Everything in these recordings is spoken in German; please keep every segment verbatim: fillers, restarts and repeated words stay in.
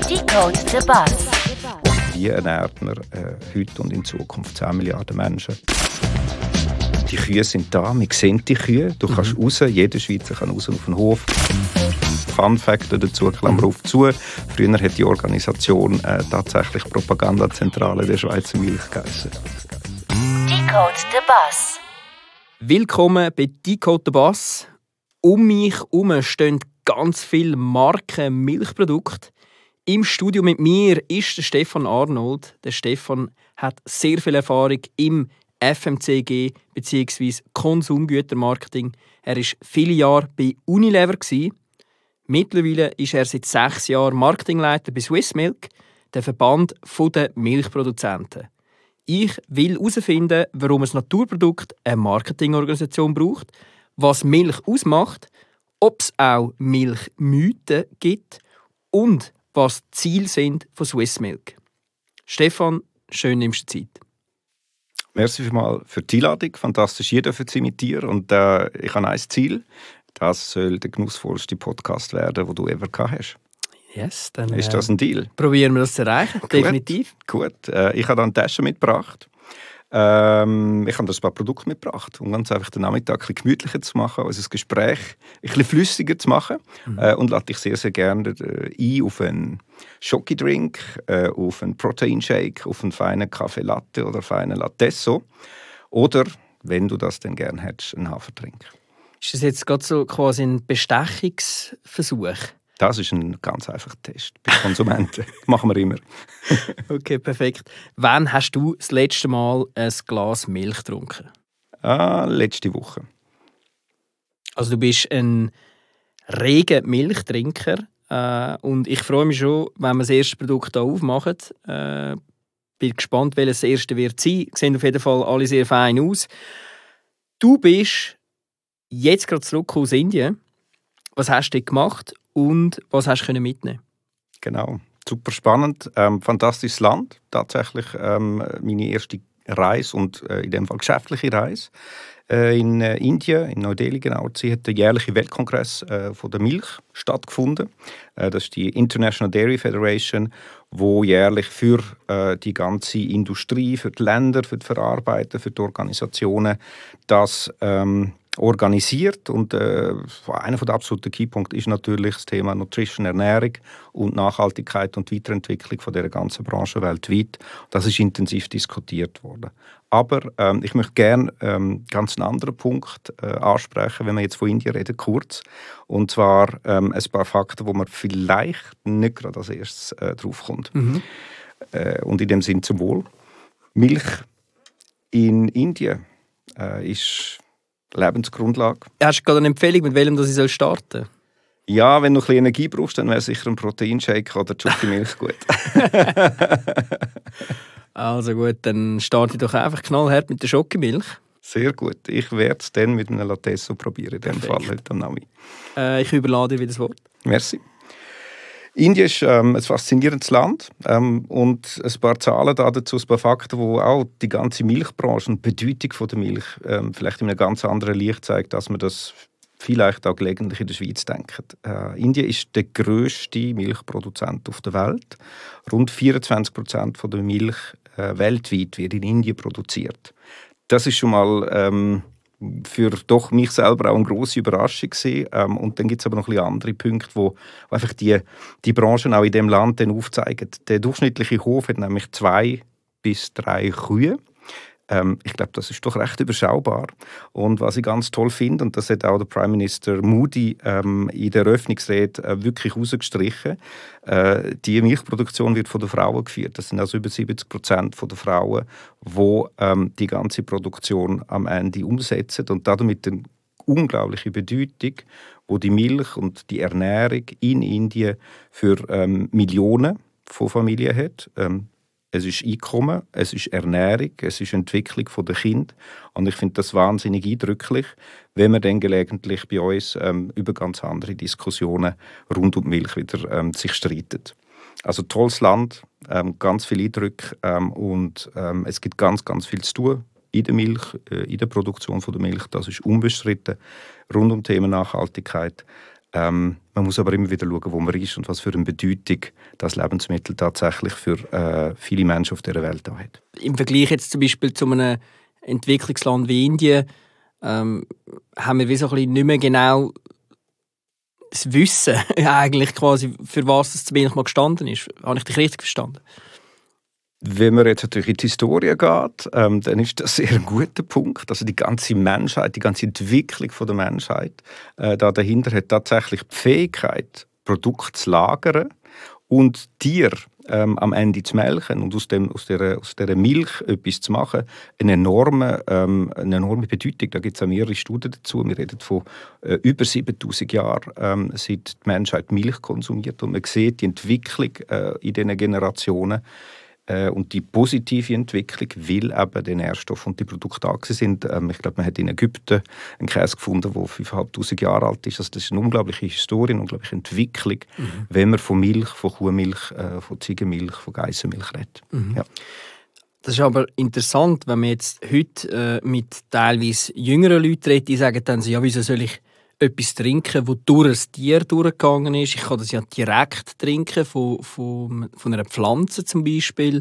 Decode the Bus. Wie ernährt man äh, heute und in Zukunft zehn Milliarden Menschen? Die Kühe sind da, wir sehen die Kühe. Du kannst mhm. raus, jeder Schweizer kann raus auf den Hof. Fun Fact dazu, Klammer auf zu. Früher hat die Organisation äh, tatsächlich Propagandazentrale der Schweizer Milch geheißen. Decode the Bus. Willkommen bei Decode the Bus. Um mich herum stehen ganz viele Marken Milchprodukte. Im Studio mit mir ist der Stefan Arnold. Der Stefan hat sehr viel Erfahrung im F M C G bzw. Konsumgütermarketing. Er war viele Jahre bei Unilever. Mittlerweile ist er seit sechs Jahren Marketingleiter bei Swissmilk, der Verband der Milchproduzenten. Ich will herausfinden, warum ein Naturprodukt eine Marketingorganisation braucht, was Milch ausmacht, ob es auch Milchmythen gibt und was die Ziele sind von Swissmilk. Stefan, schön nimmst du Zeit. Merci vielmals für die Einladung. Fantastisch, hier dürfen Sie mit dir. Und äh, ich habe ein Ziel. Das soll der genussvollste Podcast werden, den du ever gehabt hast. Yes, dann ist das ein Deal? Probieren wir das zu erreichen, gut, definitiv. Gut, äh, ich habe da eine Tasche mitgebracht. Ähm, ich habe da ein paar Produkte mitgebracht, um ganz einfach den Nachmittag ein bisschen gemütlicher zu machen, unser Gespräch ein bisschen flüssiger zu machen. Mhm. Äh, und lade dich sehr, sehr gerne äh, ein auf einen Schokidrink, äh, auf einen Proteinshake, auf einen feinen Kaffee Latte oder feinen Lattesso. Oder, wenn du das dann gerne hättest, einen Haferdrink. Ist das jetzt gerade so quasi ein Bestechungsversuch? Das ist ein ganz einfacher Test bei Konsumenten. Machen wir immer. Okay, perfekt. Wann hast du das letzte Mal ein Glas Milch getrunken? Ah, letzte Woche. Also du bist ein reger Milchtrinker. Äh, und ich freue mich schon, wenn wir das erste Produkt hier aufmachen. Äh, bin gespannt, welches das erste wird sein. Sehen auf jeden Fall alle sehr fein aus. Du bist jetzt gerade zurück aus Indien. Was hast du dort gemacht? Und was hast du mitnehmen? Genau, super spannend, ähm, fantastisches Land. Tatsächlich ähm, meine erste Reise und äh, in dem Fall geschäftliche Reise äh, in äh, Indien, in Neu-Delhi genau. Sie hat der jährliche Weltkongress äh, von der Milch stattgefunden. Äh, das ist die International Dairy Federation, wo jährlich für äh, die ganze Industrie, für die Länder, für die Verarbeiter, für die Organisationen das ähm, organisiert. Und äh, einer der absoluten Keypunkte ist natürlich das Thema Nutrition, Ernährung und Nachhaltigkeit und Weiterentwicklung von dieser ganzen Branche weltweit. Das ist intensiv diskutiert worden. Aber ähm, ich möchte gerne ähm, ganz einen anderen Punkt äh, ansprechen, wenn wir jetzt von Indien reden, kurz. Und zwar ähm, ein paar Fakten, wo man vielleicht nicht gerade als erstes äh, draufkommt. Mhm. Äh, und in dem Sinn zum Wohl. Milch in Indien äh, ist Lebensgrundlage. Hast du gerade eine Empfehlung, mit welchem dass ich starten soll? Ja, wenn du ein bisschen Energie brauchst, dann wäre sicher ein Proteinshake oder Schokimilch gut. Also gut, dann starte ich doch einfach knallhart mit der Schokimilch. Sehr gut. Ich werde es dann mit einem Lattesso probieren, in dem Fall heute am Nami. Äh, ich überlade dir wieder das Wort. Merci. Indien ist ähm, ein faszinierendes Land ähm, und ein paar Zahlen dazu, ein paar Fakten, die auch die ganze Milchbranche und die Bedeutung von der Milch ähm, vielleicht in einem ganz anderen Licht zeigt, als man das vielleicht auch gelegentlich in der Schweiz denkt. Äh, Indien ist der grösste Milchproduzent auf der Welt. Rund vierundzwanzig Prozent der Milch äh, weltweit wird in Indien produziert. Das ist schon mal ähm, für doch mich selber auch eine grosse Überraschung gewesen. Ähm, und dann gibt es aber noch ein bisschen andere Punkte, wo einfach die, die Branchen auch in diesem Land dann aufzeigen. Der durchschnittliche Hof hat nämlich zwei bis drei Kühe. Ähm, ich glaube, das ist doch recht überschaubar. Und was ich ganz toll finde, und das hat auch der Prime Minister Modi ähm, in der Eröffnungsrede äh, wirklich herausgestrichen, äh, die Milchproduktion wird von den Frauen geführt. Das sind also über siebzig Prozent der Frauen, die ähm, die ganze Produktion am Ende umsetzen und damit eine unglaubliche Bedeutung, wo die Milch und die Ernährung in Indien für ähm, Millionen von Familien hat. Ähm, Es ist Einkommen, es ist Ernährung, es ist Entwicklung der Kinder. Und ich finde das wahnsinnig eindrücklich, wenn man dann gelegentlich bei uns ähm, über ganz andere Diskussionen rund um die Milch wieder ähm, sich streitet. Also tolles Land, ähm, ganz viele Eindrücke ähm, und ähm, es gibt ganz, ganz viel zu tun in der Milch, äh, in der Produktion von der Milch. Das ist unbestritten, rund um Themen Nachhaltigkeit. Ähm, man muss aber immer wieder schauen, wo man ist und was für eine Bedeutung das Lebensmittel tatsächlich für äh, viele Menschen auf dieser Welt hat. Im Vergleich jetzt zum Beispiel zu einem Entwicklungsland wie Indien ähm, haben wir wie so ein bisschen nicht mehr genau das Wissen, eigentlich quasi, für was das Milch mal gestanden ist. Habe ich dich richtig verstanden? Wenn man jetzt natürlich in die Historie geht, ähm, dann ist das sehr ein guter Punkt. Also die ganze Menschheit, die ganze Entwicklung von der Menschheit äh, da dahinter hat tatsächlich die Fähigkeit, Produkte zu lagern und Tiere ähm, am Ende zu melken und aus, dem, aus, der, aus dieser Milch etwas zu machen, eine enorme, ähm, eine enorme Bedeutung. Da gibt es auch mehrere Studien dazu. Wir reden von äh, über siebentausend Jahren, ähm, seit die Menschheit Milch konsumiert. Und man sieht die Entwicklung äh, in diesen Generationen äh, und die positive Entwicklung, weil eben die Nährstoffe und die Produkte da sind. Ähm, ich glaube, man hat in Ägypten einen Käse gefunden, der fünftausendfünfhundert Jahre alt ist. Also das ist eine unglaubliche Historie, eine unglaubliche Entwicklung, mhm. wenn man von Milch, von Kuhmilch, äh, von Ziegenmilch, von Geissenmilch redet. Mhm. Ja. Das ist aber interessant, wenn man jetzt heute äh, mit teilweise jüngeren Leuten redet, die sagen dann so, ja, wieso soll ich etwas trinken, das durch ein Tier durchgegangen ist? Ich kann das ja direkt trinken, von, von, von einer Pflanze zum Beispiel.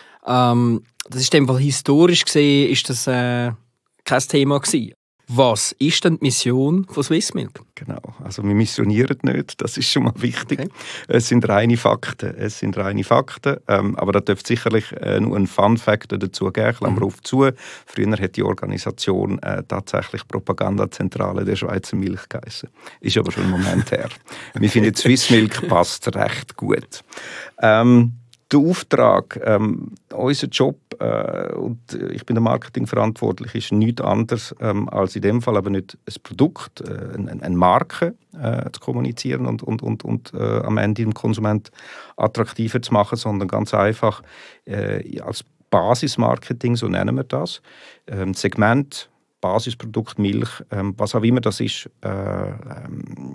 Ähm, das ist in dem Fall historisch gesehen, ist das äh, kein Thema gewesen. Was ist denn die Mission von Swissmilk? Genau, also wir missionieren nicht, das ist schon mal wichtig. Okay. Es sind reine Fakten, es sind reine Fakten, ähm, aber da dürfte sicherlich äh, nur ein Fun-Fact dazu geben, Klammer mhm. auf zu. Früher hat die Organisation äh, tatsächlich Propagandazentrale der Schweizer Milch geheissen. Ist aber schon ein Moment her. Wir finden, Swissmilk passt recht gut. Ähm, Der Auftrag, ähm, unser Job, äh, und ich bin der Marketing verantwortlich, ist nichts anderes ähm, als in dem Fall aber nicht ein Produkt, äh, eine, eine Marke äh, zu kommunizieren und, und, und, und äh, am Ende den Konsument attraktiver zu machen, sondern ganz einfach äh, als Basismarketing, so nennen wir das, ähm, Segment, Basisprodukt Milch, ähm, was auch immer das ist, äh, ähm,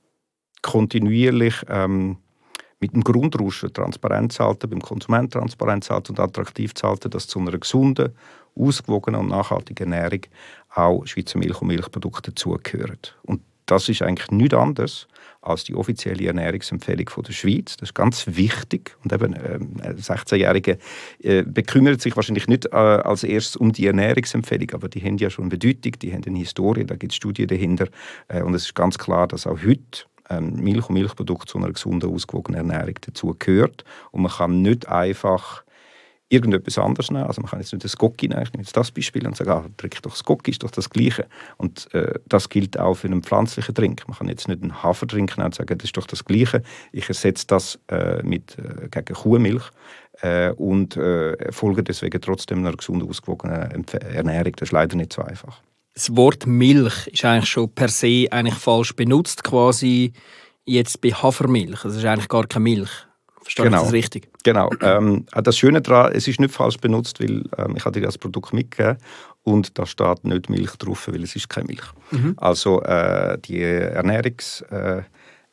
kontinuierlich ähm, mit dem Grundrauschen Transparenz halten, beim Konsument Transparenz halten und attraktiv zu halten, dass zu einer gesunden, ausgewogenen und nachhaltigen Ernährung auch Schweizer Milch und Milchprodukte dazugehören. Und das ist eigentlich nichts anderes als die offizielle Ernährungsempfehlung von der Schweiz. Das ist ganz wichtig. Und eben, äh, sechzehnjährige äh, bekümmert sich wahrscheinlich nicht äh, als erstes um die Ernährungsempfehlung, aber die haben ja schon eine Bedeutung, die haben eine Historie, da gibt es Studien dahinter. Äh, und es ist ganz klar, dass auch heute Milch und Milchprodukte zu einer gesunden, ausgewogenen Ernährung dazu gehört. Und man kann nicht einfach irgendetwas anderes nehmen. Also man kann jetzt nicht das Gocki nehmen, ich nehme jetzt das Beispiel und sage, ah, trink doch das Gocki, ist doch das Gleiche. Und äh, das gilt auch für einen pflanzlichen Trink. Man kann jetzt nicht einen Hafertrink nehmen und sagen, das ist doch das Gleiche. Ich ersetze das äh, mit, äh, gegen Kuhmilch äh, und äh, folge deswegen trotzdem einer gesunden, ausgewogenen Ernährung. Das ist leider nicht so einfach. Das Wort Milch ist eigentlich schon per se eigentlich falsch benutzt, quasi jetzt bei Hafermilch. Das ist eigentlich gar keine Milch. Verstehe genau. ich das richtig? Genau. Ähm, das Schöne daran, es ist nicht falsch benutzt, weil ähm, ich habe dir das Produkt mitgegeben und da steht nicht Milch drauf, weil es ist keine Milch. Mhm. Also äh, die Ernährungsempfehlungen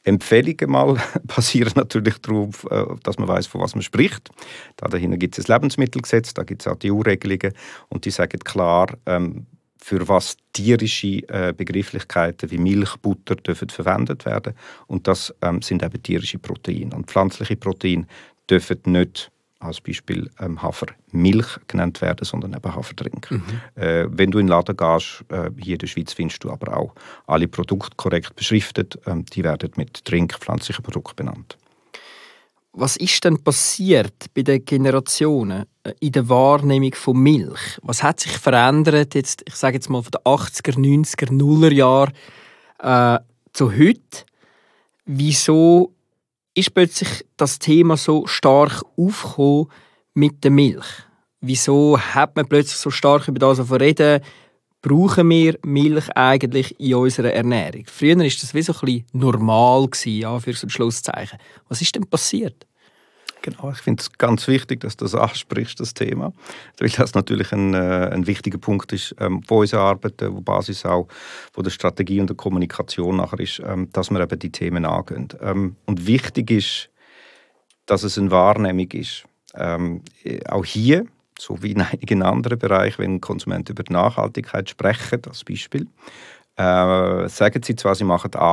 äh, mal basieren natürlich darauf, äh, dass man weiß, von was man spricht. Da dahinter gibt es das Lebensmittelgesetz, da gibt es auch die E U-Regelungen und die sagen klar, ähm, für was tierische äh, Begrifflichkeiten wie Milch, Butter dürfen verwendet werden. Und das ähm, sind eben tierische Proteine. Und pflanzliche Proteine dürfen nicht als Beispiel ähm, Hafermilch genannt werden, sondern eben Hafertrink. Mhm. Äh, wenn du in den Laden gehst, äh, hier in der Schweiz findest du aber auch alle Produkte korrekt beschriftet. Ähm, die werden mit Trink pflanzliche Produkte benannt. Was ist denn passiert bei den Generationen in der Wahrnehmung von Milch? Was hat sich verändert, jetzt, ich sage jetzt mal von den achtziger, neunziger, nuller Jahren äh, zu heute? Wieso ist plötzlich das Thema so stark aufgekommen mit der Milch? Wieso hat man plötzlich so stark über das reden? Brauchen wir Milch eigentlich in unserer Ernährung? Früher war das wie so ein bisschen normal, ja, für so ein Schlusszeichen. Was ist denn passiert? Genau, ich finde es ganz wichtig, dass du das ansprichst, das Thema. Weil das natürlich ein, äh, ein wichtiger Punkt ist, ähm, wo unsere Arbeit, wo Basis auch von der Strategie und der Kommunikation nachher ist, ähm, dass wir eben die Themen angehen. Ähm, und wichtig ist, dass es eine Wahrnehmung ist. Ähm, auch hier, so wie in einigen anderen Bereichen, wenn Konsumenten über Nachhaltigkeit sprechen, als Beispiel, äh, sagen sie zwar, sie machen A,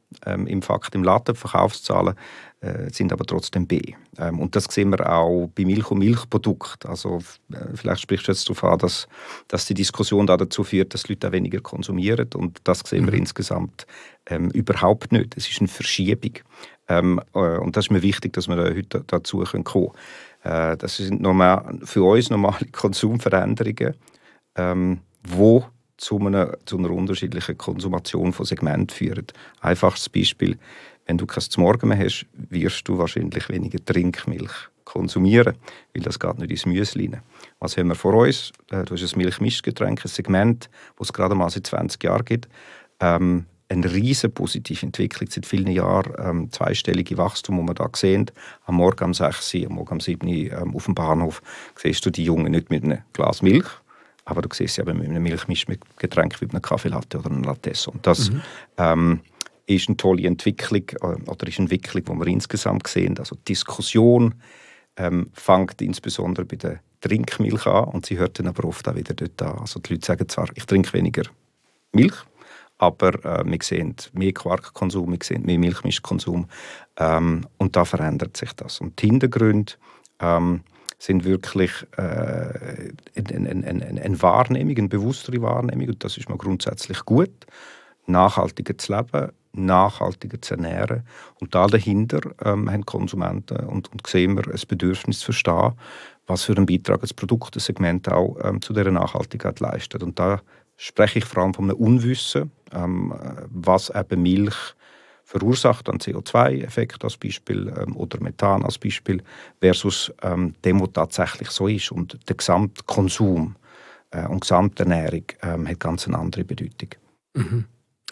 ähm, im Fakt, im Laden, Verkaufszahlen äh, sind aber trotzdem B. Ähm, und das sehen wir auch bei Milch und Milchprodukten. Also äh, vielleicht sprichst du jetzt darauf an, dass, dass die Diskussion da dazu führt, dass Leute auch weniger konsumieren. Und das sehen wir mhm. insgesamt ähm, überhaupt nicht. Es ist eine Verschiebung. Ähm, äh, und das ist mir wichtig, dass wir da heute dazu kommen können. Äh, das sind normal, für uns normale Konsumveränderungen, ähm, die zu einer, zu einer unterschiedlichen Konsumation von Segmenten führen. Einfaches Beispiel: Wenn du kein Morgen mehr hast, wirst du wahrscheinlich weniger Trinkmilch konsumieren, weil das geht nicht ins Müsli rein. Was haben wir vor uns? Du hast ein Milchmischgetränk, ein Segment, das es gerade mal seit zwanzig Jahren gibt. Ähm, eine riesen positive Entwicklung seit vielen Jahren, ähm, zweistellige Wachstum, das wir da sehen. Am Morgen um sechs Uhr, am Morgen um sieben Uhr ähm, auf dem Bahnhof siehst du die Jungen nicht mit einem Glas Milch, aber du siehst sie eben mit einem Milchmischgetränk wie einem Kaffeelatte oder einem Latte. Und das mhm. ähm, ist eine tolle Entwicklung, äh, oder ist eine Entwicklung, die wir insgesamt sehen. Also die Diskussion ähm, fängt insbesondere bei der Trinkmilch an und sie hört dann aber oft auch wieder dort an. Also die Leute sagen zwar, ich trinke weniger Milch, aber äh, wir sehen mehr Quarkkonsum, wir sehen mehr Milchmischkonsum ähm, und da verändert sich das. Und die Hintergründe ähm, sind wirklich äh, eine, eine, eine, eine Wahrnehmung, eine bewusstere Wahrnehmung, und das ist mal grundsätzlich gut, nachhaltiger zu leben, nachhaltiger zu ernähren. Und da dahinter ähm, haben Konsumenten und, und sehen wir ein Bedürfnis zu verstehen, was für einen Beitrag das Produkt, das Segment auch ähm, zu dieser Nachhaltigkeit leistet. Und da spreche ich vor allem von einem Unwissen, ähm, was eben Milch verursacht an C O zwei Effekt als Beispiel ähm, oder Methan als Beispiel versus ähm, dem, was tatsächlich so ist. Und der Gesamtkonsum äh, und Gesamternährung ähm, hat ganz eine andere Bedeutung. Mhm.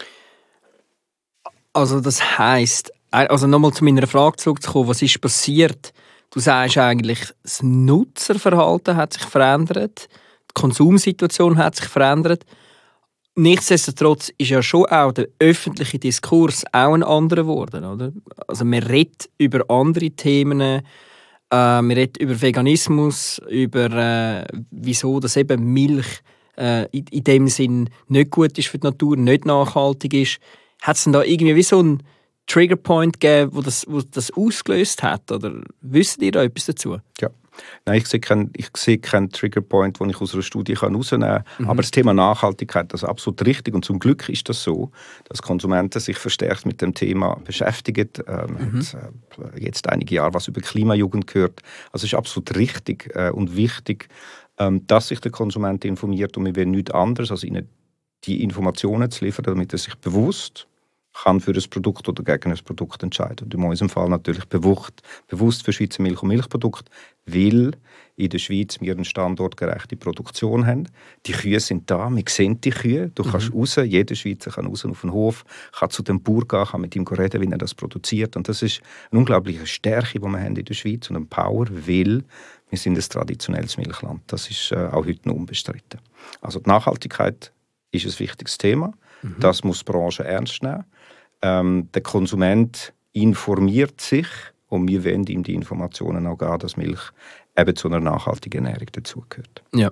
Also das heisst, also nochmal zu meiner Frage zurückzukommen, was ist passiert? Du sagst eigentlich, das Nutzerverhalten hat sich verändert, die Konsumsituation hat sich verändert. Nichtsdestotrotz ist ja schon auch der öffentliche Diskurs auch ein anderer geworden, oder? Also man redet über andere Themen, äh, man redet über Veganismus, über äh, wieso dass eben Milch äh, in, in dem Sinn nicht gut ist für die Natur, nicht nachhaltig ist. Hat es denn da irgendwie wie so einen Triggerpoint gegeben, wo das, wo das ausgelöst hat? Oder wisst ihr da etwas dazu? Ja. Nein, ich sehe keinen, ich sehe keinen Triggerpoint, den ich aus einer Studie herausnehmen kann. Mhm. Aber das Thema Nachhaltigkeit, das ist absolut richtig. Und zum Glück ist das so, dass Konsumenten sich verstärkt mit dem Thema beschäftigen. Ähm, mhm. hat äh, jetzt einige Jahre was über Klimajugend gehört. Also es ist absolut richtig äh, und wichtig, ähm, dass sich der Konsument informiert, und wir wollen nichts anderes, als ihnen die Informationen zu liefern, damit er sich bewusst kann für ein Produkt oder gegen ein Produkt entscheiden. Und in unserem Fall natürlich bewusst, bewusst für Schweizer Milch und Milchprodukte, weil in der Schweiz wir eine standortgerechte Produktion haben. Die Kühe sind da, wir sehen die Kühe. Du mhm. kannst raus, jeder Schweizer kann raus auf den Hof, kann zu dem Bauern gehen, kann mit ihm reden, wie er das produziert. Und das ist eine unglaubliche Stärke, die wir haben in der Schweiz, und ein Power, weil wir sind ein traditionelles Milchland. Das ist äh, auch heute noch unbestritten. Also die Nachhaltigkeit ist ein wichtiges Thema. Mhm. Das muss die Branche ernst nehmen. Ähm, der Konsument informiert sich, und wir wollen ihm die Informationen auch geben, dass Milch eben zu einer nachhaltigen Ernährung dazugehört. Ja.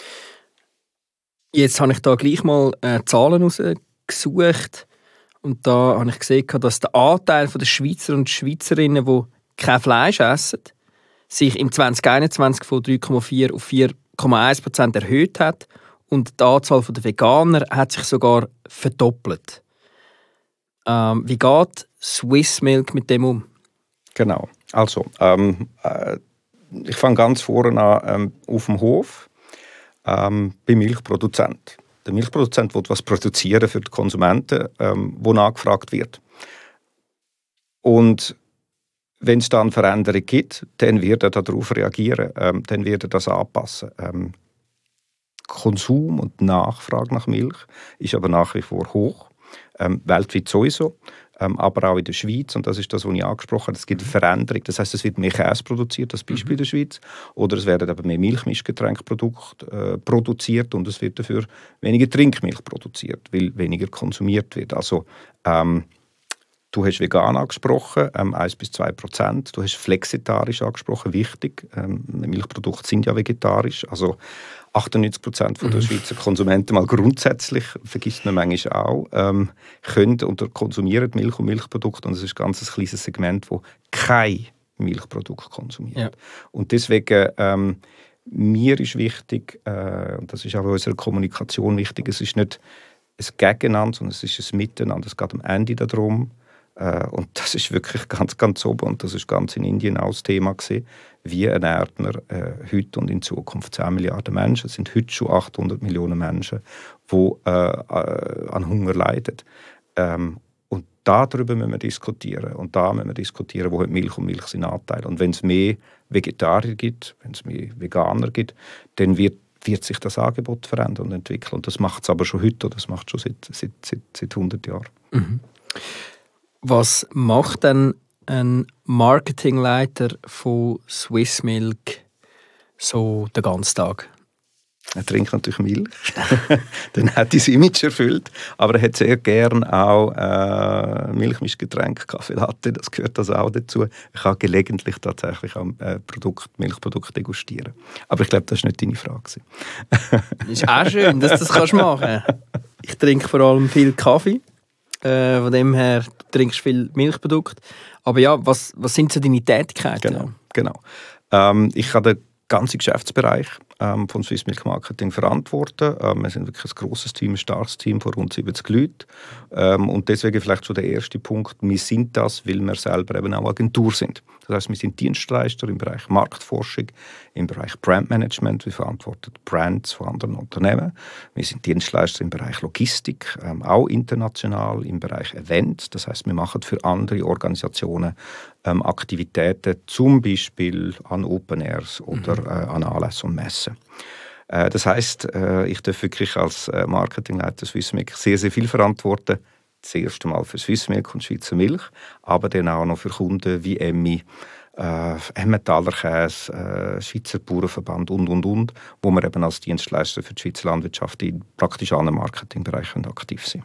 Jetzt habe ich da gleich mal äh, Zahlen rausgesucht, und da habe ich gesehen, dass der Anteil der Schweizer und Schweizerinnen, die kein Fleisch essen, sich im zwanzig einundzwanzig von drei Komma vier auf vier Komma eins Prozent erhöht hat, und die Anzahl der Veganer hat sich sogar verdoppelt. Ähm, wie geht Swiss Milk mit dem um? Genau. Also, ähm, äh, ich fange ganz vorne an, ähm, auf dem Hof, ähm, beim Milchproduzent. Der Milchproduzent will was produzieren für die Konsumenten, ähm, wo nachgefragt wird. Und wenn es dann Veränderungen gibt, dann wird er darauf reagieren, ähm, dann wird er das anpassen. Ähm, Konsum und Nachfrage nach Milch ist aber nach wie vor hoch. Ähm, weltweit sowieso, ähm, aber auch in der Schweiz. Und das ist das, was ich angesprochen habe. Es gibt eine Veränderung. Das heisst, es wird mehr Käse produziert, das Beispiel mhm. in der Schweiz. Oder es werden aber mehr Milchmischgetränkprodukte äh, produziert, und es wird dafür weniger Trinkmilch produziert, weil weniger konsumiert wird. Also ähm, Du hast vegan angesprochen, ähm, eins bis zwei Prozent. Du hast flexitarisch angesprochen, wichtig. Ähm, Milchprodukte sind ja vegetarisch. Also achtundneunzig Prozent der mhm. Schweizer Konsumenten, mal grundsätzlich, vergisst man manchmal auch, ähm, können oder konsumieren Milch und Milchprodukte. Und es ist ein ganz kleines Segment, das kein Milchprodukt konsumiert. Ja. Und deswegen, ähm, mir ist wichtig, äh, und das ist auch in unserer Kommunikation wichtig, es ist nicht ein Gegeneinander, sondern es ist ein Miteinander. Es geht am Ende darum, äh, und das ist wirklich ganz, ganz oben, und das ist ganz in Indien auch das Thema gewesen, wie ernährt man äh, heute und in Zukunft zehn Milliarden Menschen. Es sind heute schon achthundert Millionen Menschen, die äh, äh, an Hunger leiden. Ähm, und darüber müssen wir diskutieren. Und da müssen wir diskutieren, wo hat Milch und Milch seinen Anteil. Und wenn es mehr Vegetarier gibt, wenn es mehr Veganer gibt, dann wird, wird sich das Angebot verändern und entwickeln. Und das macht es aber schon heute, das macht es schon seit, seit, seit, seit hundert Jahren. Mhm. Was macht denn ein Marketingleiter von Swissmilk so den ganzen Tag? Er trinkt natürlich Milch, dann hat er das Image erfüllt, aber er hat sehr gern auch äh, Milchmischgetränke, Kaffee Latte, das gehört also auch dazu. Ich kann gelegentlich tatsächlich auch äh, Produkt, Milchprodukte degustieren. Aber ich glaube, das war nicht deine Frage. Ist auch schön, dass du das kannst machen. Ich trinke vor allem viel Kaffee, äh, von dem her, du trinkst viel Milchprodukte. Aber ja, was, was sind so deine Tätigkeiten? Genau, genau. Ähm, ich habe den ganzen Geschäftsbereich ähm, von Swissmilk Marketing verantworten. Ähm, wir sind wirklich ein grosses Team, ein starkes Team von rund siebzig Leuten. Ähm, und deswegen vielleicht schon der erste Punkt, wir sind das, weil wir selber eben auch Agentur sind. Das heißt, wir sind Dienstleister im Bereich Marktforschung, im Bereich Brandmanagement. Wir verantworten Brands von anderen Unternehmen. Wir sind Dienstleister im Bereich Logistik, ähm, auch international, im Bereich Events. Das heißt, wir machen für andere Organisationen ähm, Aktivitäten, zum Beispiel an Open Airs oder mhm. äh, an Anlässen und Messen. Äh, das heißt, äh, ich darf wirklich als äh, Marketingleiter Swissmilk sehr, sehr viel verantworten. Das erste Mal für Swissmilk und Schweizer Milch, aber dann auch noch für Kunden wie Emmi, äh, Emmentaler Käse, äh, Schweizer Bauernverband und, und, und, wo wir eben als Dienstleister für die Schweizer Landwirtschaft in praktisch allen Marketingbereichen aktiv sind.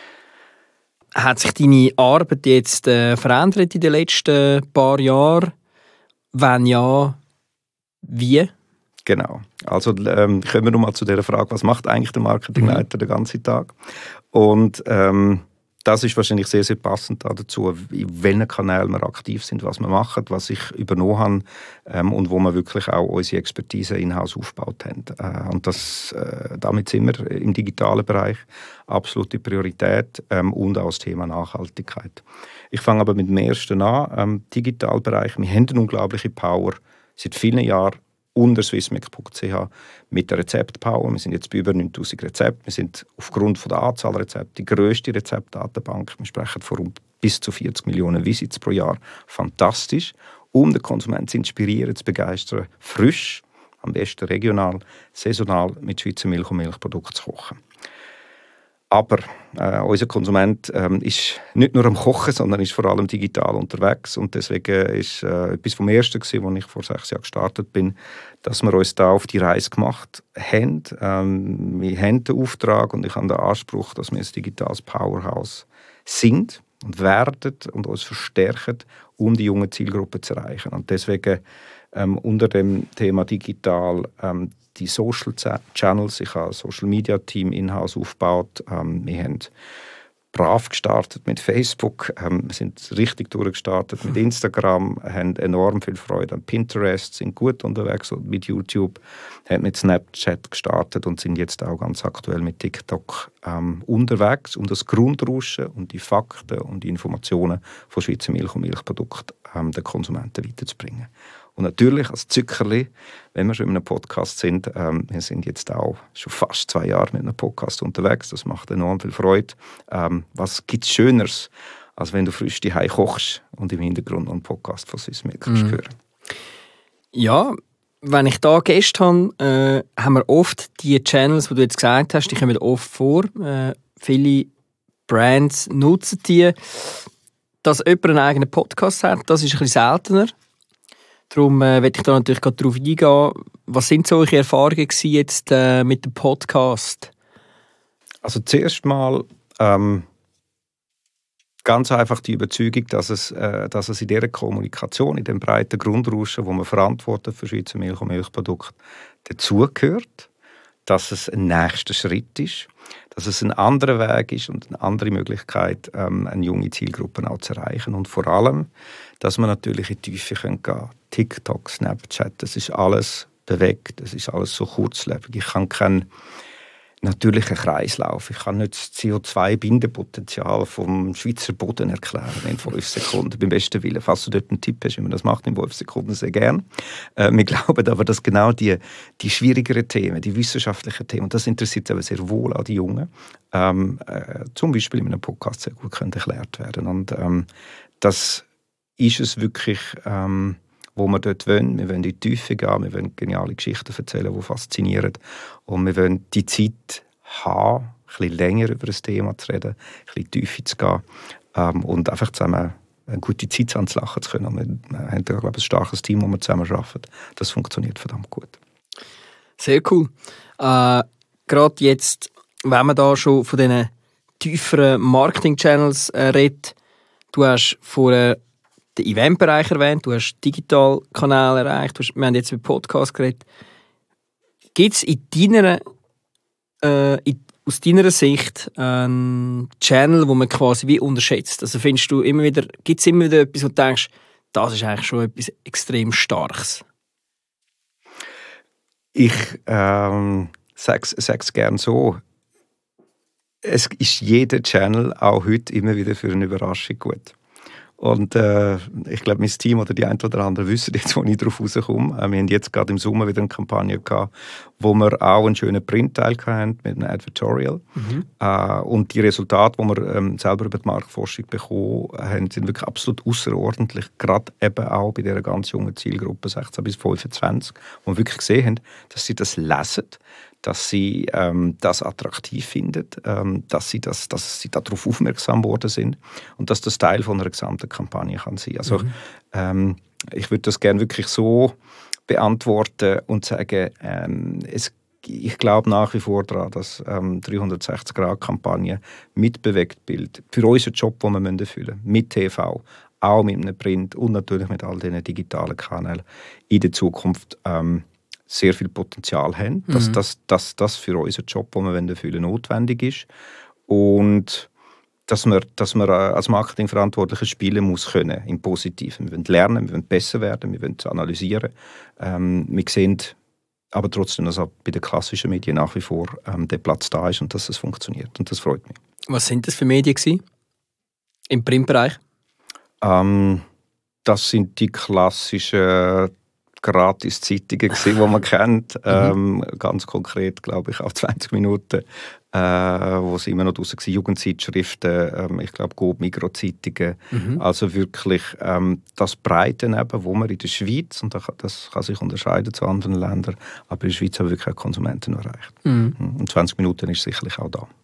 Hat sich deine Arbeit jetzt äh, verändert in den letzten paar Jahren? Wenn ja, wie? Genau. Also ähm, kommen wir noch mal zu der Frage, was macht eigentlich der Marketingleiter mhm. den ganzen Tag? Und ähm, das ist wahrscheinlich sehr, sehr passend dazu, in welchen Kanälen wir aktiv sind, was wir machen, was ich übernommen habe ähm, und wo wir wirklich auch unsere Expertise in-house aufgebaut haben. Äh, und das, äh, damit sind wir im digitalen Bereich absolute Priorität ähm, und auch das Thema Nachhaltigkeit. Ich fange aber mit dem ersten an, ähm, Digitalbereich. Wir haben eine unglaubliche Power seit vielen Jahren unter swissmilk punkt c h mit der Rezeptpower. Wir sind jetzt bei über neuntausend Rezepten. Wir sind aufgrund von der Anzahl Rezepte die grösste Rezeptdatenbank. Wir sprechen von bis zu vierzig Millionen Visits pro Jahr. Fantastisch. Um den Konsumenten zu inspirieren, zu begeistern, frisch, am besten regional, saisonal mit Schweizer Milch und Milchprodukten zu kochen. Aber äh, unser Konsument ähm, ist nicht nur am Kochen, sondern ist vor allem digital unterwegs. Und deswegen ist äh, etwas vom Ersten, als ich vor sechs Jahren gestartet bin, dass wir uns da auf die Reise gemacht haben. Ähm, wir haben den Auftrag und ich habe den Anspruch, dass wir ein digitales Powerhouse sind und werden und uns verstärken, um die junge Zielgruppe zu erreichen. Und deswegen ähm, unter dem Thema digital ähm, die Social Channels. Ich habe ein Social Media Team in-house aufgebaut. Ähm, wir haben brav gestartet mit Facebook. Ähm, wir sind richtig durchgestartet mit Instagram, haben enorm viel Freude an Pinterest, sind gut unterwegs mit YouTube, haben mit Snapchat gestartet und sind jetzt auch ganz aktuell mit TikTok ähm, unterwegs, um das Grundrauschen und die Fakten und die Informationen von Schweizer Milch und Milchprodukten ähm, den Konsumenten weiterzubringen. Und natürlich als Zückerli, wenn wir schon in einem Podcast sind, ähm, wir sind jetzt auch schon fast zwei Jahre mit einem Podcast unterwegs, das macht enorm viel Freude. Ähm, was gibt es Schöneres, als wenn du frisch die Hause kochst und im Hintergrund noch einen Podcast von Swissmilk kannst mhm. hören? Ja, wenn ich da Gäste habe, äh, haben wir oft die Channels, die du jetzt gesagt hast, die kommen oft vor. Äh, viele Brands nutzen die. Dass jemand einen eigenen Podcast hat, das ist ein bisschen seltener. Darum äh, möchte ich da natürlich gerade darauf eingehen. Was sind so eure Erfahrungen jetzt äh, mit dem Podcast? Also zuerst mal, ähm, Ganz einfach die Überzeugung, dass es, äh, dass es in dieser Kommunikation, in dem breiten Grundrauschen, wo man verantwortet für Schweizer Milch und Milchprodukte, dazugehört, dass es ein nächster Schritt ist, dass es ein anderer Weg ist und eine andere Möglichkeit, ähm, eine junge Zielgruppe auch zu erreichen. Und vor allem, dass man natürlich in die Tiefe gehen kann. TikTok, Snapchat, das ist alles bewegt, das ist alles so kurzlebig. Ich kann keinen natürlichen Kreislauf, ich kann nicht das C O zwei Bindepotenzial vom Schweizer Boden erklären in fünf Sekunden, beim besten Willen. Falls du dort einen Tipp hast, wie man das macht in fünf Sekunden, sehr gern. Äh, wir glauben aber, dass genau die, die schwierigeren Themen, die wissenschaftlichen Themen, das interessiert aber sehr wohl an die Jungen, ähm, äh, zum Beispiel in einem Podcast sehr gut können erklärt werden. Und ähm, das ist es wirklich, ähm, wo wir dort wollen. Wir wollen in die Tiefe gehen, wir wollen geniale Geschichten erzählen, die faszinieren. Und wir wollen die Zeit haben, ein bisschen länger über das Thema zu reden, ein bisschen in die Tiefe zu gehen ähm, und einfach zusammen eine gute Zeit anzulachen zu können. Und wir haben, glaube ich, ein starkes Team, das wir zusammen arbeiten. Das funktioniert verdammt gut. Sehr cool. Äh, Gerade jetzt, wenn man da schon von diesen tieferen Marketing-Channels äh, redet, du hast vorher den Eventbereich erwähnt, du hast Digitalkanäle erreicht, du hast, wir haben jetzt über Podcasts geredet. Gibt es in deiner, äh, in, aus deiner Sicht einen Channel, wo man quasi wie unterschätzt? Also findest du immer wieder, gibt es immer wieder etwas, wo du denkst, das ist eigentlich schon etwas extrem Starkes? Ich ähm, sage es gerne so. Es ist jeder Channel auch heute immer wieder für eine Überraschung gut. Und äh, ich glaube, mein Team oder die ein oder andere wissen jetzt, wo ich darauf rauskomme. Äh, wir haben jetzt gerade im Sommer wieder eine Kampagne gehabt, wo wir auch einen schönen Printteil hatten mit einem Advertorial. Mhm. Äh, und die Resultate, die wir ähm, selber über die Marktforschung bekommen haben, sind wirklich absolut außerordentlich. Gerade eben auch bei dieser ganz jungen Zielgruppe sechzehn bis fünfundzwanzig, wo wir wirklich gesehen haben, dass sie das lesen, dass sie ähm, das attraktiv finden, ähm, dass sie, das, dass sie darauf aufmerksam worden sind und dass das Teil von einer gesamten Kampagne kann sein. Also mhm. ähm, ich würde das gerne wirklich so beantworten und sagen, ähm, es, ich glaube nach wie vor daran, dass ähm, dreihundertsechzig Grad Kampagne mit Bewegtbild für unseren Job, den wir erfüllen müssen, mit T V, auch mit einem Print und natürlich mit all diesen digitalen Kanälen in der Zukunft ähm, sehr viel Potenzial haben, mhm. dass das, das, das für unseren Job, den wir erfüllen, notwendig ist. Und dass man, dass man als Marketingverantwortliche spielen muss können, im Positiven. Wir wollen lernen, wir wollen besser werden, wir wollen analysieren. Ähm, wir sehen aber trotzdem, dass auch bei den klassischen Medien nach wie vor ähm, der Platz da ist und dass es funktioniert. Und das freut mich. Was sind das für Medien gewesen? Im Printbereich? Ähm, das sind die klassischen Gratis-Zeitungen, die man kennt. Ähm, ganz konkret, glaube ich, auf zwanzig Minuten, äh, wo sie immer noch draussen waren, Jugendzeitschriften, ähm, ich glaube, Coop, Migros-Zeitungen. Mhm. Also wirklich ähm, das Breite, eben, wo man in der Schweiz, und das kann sich unterscheiden zu anderen Ländern, aber in der Schweiz haben wir wirklich auch Konsumenten erreicht. Mhm. Und zwanzig Minuten ist sicherlich auch da.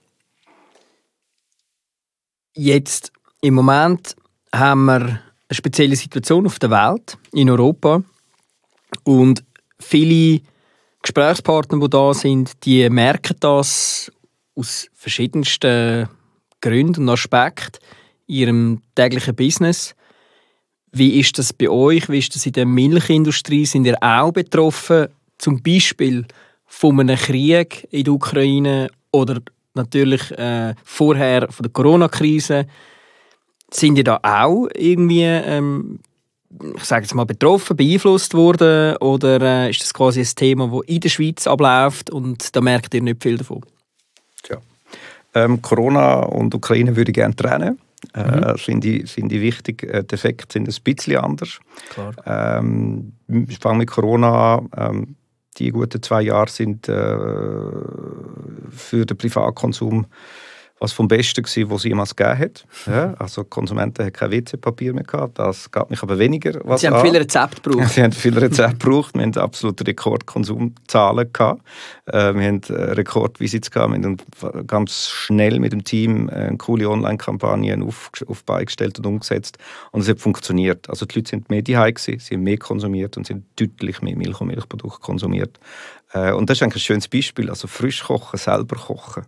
Jetzt, im Moment, haben wir eine spezielle Situation auf der Welt, in Europa. Und viele Gesprächspartner, die da sind, die merken das aus verschiedensten Gründen und Aspekten in ihrem täglichen Business. Wie ist das bei euch? Wie ist das in der Milchindustrie? Sind ihr auch betroffen, zum Beispiel von einem Krieg in der Ukraine oder natürlich äh, vorher von der Corona-Krise? Sind ihr da auch irgendwie ähm, ich sage jetzt mal, betroffen, beeinflusst worden? Oder äh, ist das quasi ein Thema, das in der Schweiz abläuft und da merkt ihr nicht viel davon? Ja. Ähm, Corona und Ukraine würde ich gerne trennen. Mhm. Äh, finde ich, find ich wichtig. Äh, die Effekte sind ein bisschen anders. Klar. Ähm, ich fange mit Corona an. Ähm, die guten zwei Jahre sind äh, für den Privatkonsum was vom Besten war, was es jemals gegeben hat. Ja, also die Konsumenten hatten kein W C-Papier mehr gehabt. Das gab mich aber weniger. Was Sie haben an. viele Rezepte gebraucht. Sie haben viele Rezepte gebraucht. Wir hatten absolute Rekordkonsumzahlen gehabt. Äh, wir hatten Rekordvisits gehabt. Wir haben ganz schnell mit dem Team eine coole Online-Kampagne auf, auf beigestellt und umgesetzt. Und es hat funktioniert. Also die Leute sind mehr daheim gewesen, sie haben mehr konsumiert und sie haben deutlich mehr Milch und Milchprodukte konsumiert. Äh, und das ist eigentlich ein schönes Beispiel. Also frisch kochen, selber kochen.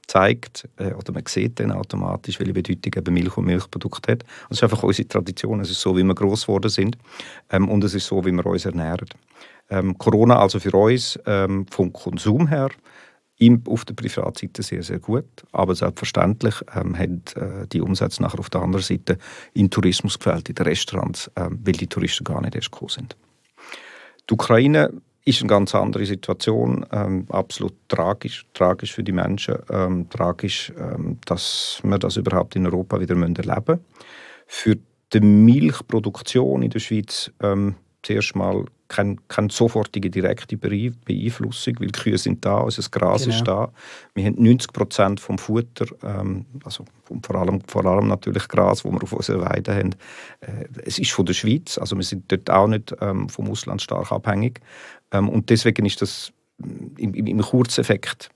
zeigt, äh, oder man sieht dann automatisch, welche Bedeutung eben Milch und Milchprodukte hat. Und es ist einfach unsere Tradition, es ist so, wie wir gross geworden sind ähm, und es ist so, wie wir uns ernähren. Ähm, Corona also für uns ähm, vom Konsum her im, auf der Privatseite sehr, sehr gut, aber selbstverständlich ähm, haben äh, die Umsätze nachher auf der anderen Seite in Tourismus gefällt, in den Restaurants, ähm, weil die Touristen gar nicht erst gekommen sind. Die Ukraine ist eine ganz andere Situation, ähm, absolut tragisch, tragisch für die Menschen, ähm, tragisch, ähm, dass wir das überhaupt in Europa wieder erleben müssen. Für die Milchproduktion in der Schweiz ähm, zuerst mal keine, keine sofortige direkte Beeinflussung, weil die Kühe sind da, unser Gras genau. ist da. Wir haben neunzig Prozent vom Futter, ähm, also vor allem, vor allem natürlich Gras, das wir auf unserer Weide haben. Äh, es ist von der Schweiz, also wir sind dort auch nicht ähm, vom Ausland stark abhängig. Ähm, und deswegen ist das im, im, im Kurzeffekt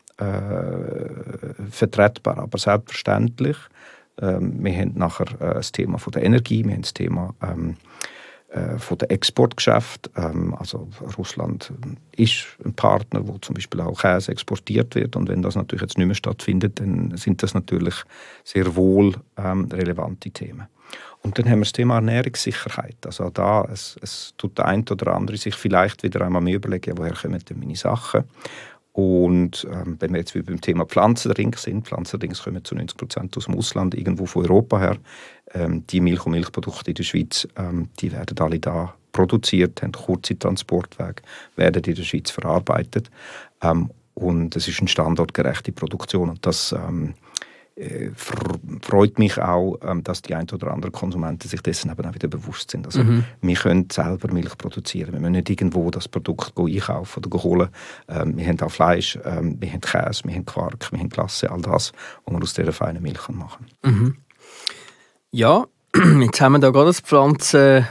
äh, vertretbar, aber selbstverständlich. Ähm, wir haben nachher äh, das Thema von der Energie, wir haben das Thema ähm, von den Exportgeschäften. Ähm, also Russland ist ein Partner, wo zum Beispiel auch Käse exportiert wird. Und wenn das natürlich jetzt nicht mehr stattfindet, dann sind das natürlich sehr wohl ähm, relevante Themen. Und dann haben wir das Thema Ernährungssicherheit. Also da, es, es tut der eine oder andere sich vielleicht wieder einmal mehr überlegen, woher kommen denn meine Sachen. Und ähm, wenn wir jetzt wie beim Thema Pflanzendrinks sind, Pflanzendrinks kommen zu neunzig Prozent aus dem Ausland, irgendwo von Europa her. Ähm, die Milch- und Milchprodukte in der Schweiz, ähm, die werden alle da produziert, haben kurze Transportwege, werden in der Schweiz verarbeitet. Ähm, und es ist eine standortgerechte Produktion. Und das ähm, äh, freut mich auch, ähm, dass die ein oder anderen Konsumenten sich dessen eben auch wieder bewusst sind. Also, mhm. wir können selber Milch produzieren. Wir müssen nicht irgendwo das Produkt einkaufen oder holen. Ähm, wir haben auch Fleisch, ähm, wir haben Käse, wir haben Quark, wir haben Glasse, all das, was wir aus dieser feinen Milch machen können. Mhm. Ja, jetzt haben wir da gerade das Pflanzen,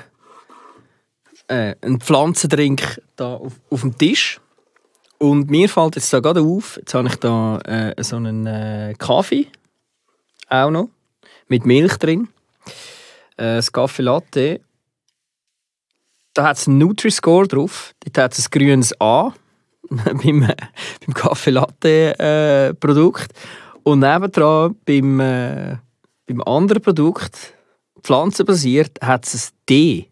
äh, einen Pflanzendrink da auf, auf dem Tisch. Und mir fällt jetzt da gerade auf, jetzt habe ich da äh, so einen äh, Kaffee, auch noch, mit Milch drin. Äh, das Kaffee Latte. Da hat es einen Nutri-Score drauf. Dort hat es ein grünes A beim, äh, beim Kaffee Latte äh, Produkt. Und nebendran beim, äh, beim anderen Produkt, pflanzenbasiert, hat es ein D.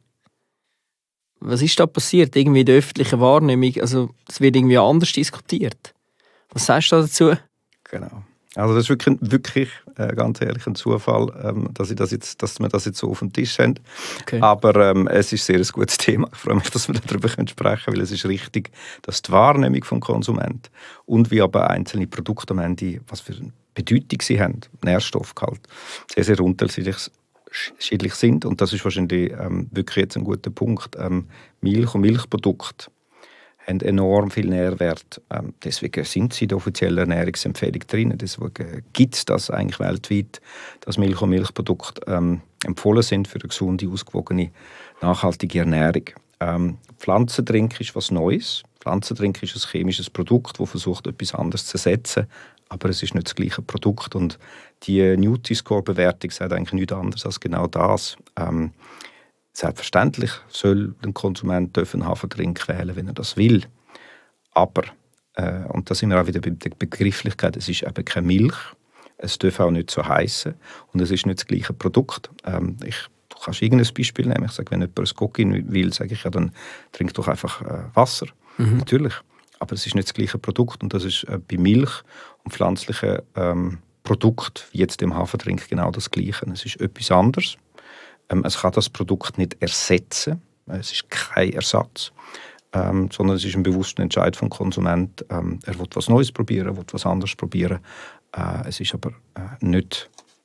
Was ist da passiert? Irgendwie in der öffentlichen Wahrnehmung, also es wird irgendwie anders diskutiert. Was sagst du dazu? Genau. Also das ist wirklich, wirklich äh, ganz ehrlich ein Zufall, ähm, dass, ich das jetzt, dass wir das jetzt so auf dem Tisch haben. Okay. Aber ähm, es ist sehr ein gutes Thema. Ich freue mich, dass wir darüber sprechen können, weil es ist richtig, dass die Wahrnehmung vom Konsument und wie aber einzelne Produkte am Ende, was für eine Bedeutung sie haben, Nährstoffgehalt, sehr, sehr unterschiedlich sind. Und das ist wahrscheinlich ähm, wirklich jetzt ein guter Punkt. Ähm, Milch und Milchprodukte haben enorm viel Nährwert. Ähm, deswegen sind sie in der offiziellen Ernährungsempfehlung drin. Deswegen gibt es das eigentlich weltweit, dass Milch und Milchprodukte ähm, empfohlen sind für eine gesunde, ausgewogene, nachhaltige Ernährung. Ähm, Pflanzendrink ist was Neues. Pflanzendrink ist ein chemisches Produkt, das versucht, etwas anderes zu ersetzen. Aber es ist nicht das gleiche Produkt. Und die Nutri-Score-Bewertung sagt eigentlich nichts anderes als genau das. Ähm, Selbstverständlich soll der Konsument einen Haferdrink wählen, wenn er das will. Aber, äh, und da sind wir auch wieder bei der Begrifflichkeit, es ist eben keine Milch, es darf auch nicht so heißen und es ist nicht das gleiche Produkt. Ähm, ich, du kannst irgendein Beispiel nehmen. Ich sage, wenn jemand ein Gockin will, sage ich, ja, dann trink doch einfach äh, Wasser. Mhm. Natürlich. Aber es ist nicht das gleiche Produkt und das ist äh, bei Milch und pflanzlichen ähm, Produkten, wie jetzt dem Haferdrink, genau das Gleiche. Es ist etwas anderes. Es kann das Produkt nicht ersetzen, es ist kein Ersatz, ähm, sondern es ist ein bewusster Entscheid vom Konsument. Ähm, er will etwas Neues probieren, er will etwas anderes probieren. Äh, es ist aber äh, nicht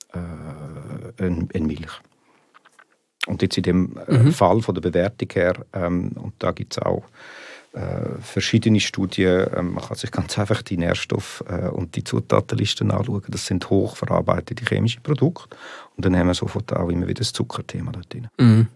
äh, eine ein Milch. Und jetzt in dem äh, mhm. Fall von der Bewertung her, ähm, und da gibt es auch äh, verschiedene Studien, ähm, man kann sich ganz einfach die Nährstoffe äh, und die Zutatenlisten anschauen. Das sind hochverarbeitete chemische Produkte. Und dann haben wir sofort auch immer wieder das Zuckerthema dort drin. Mhm.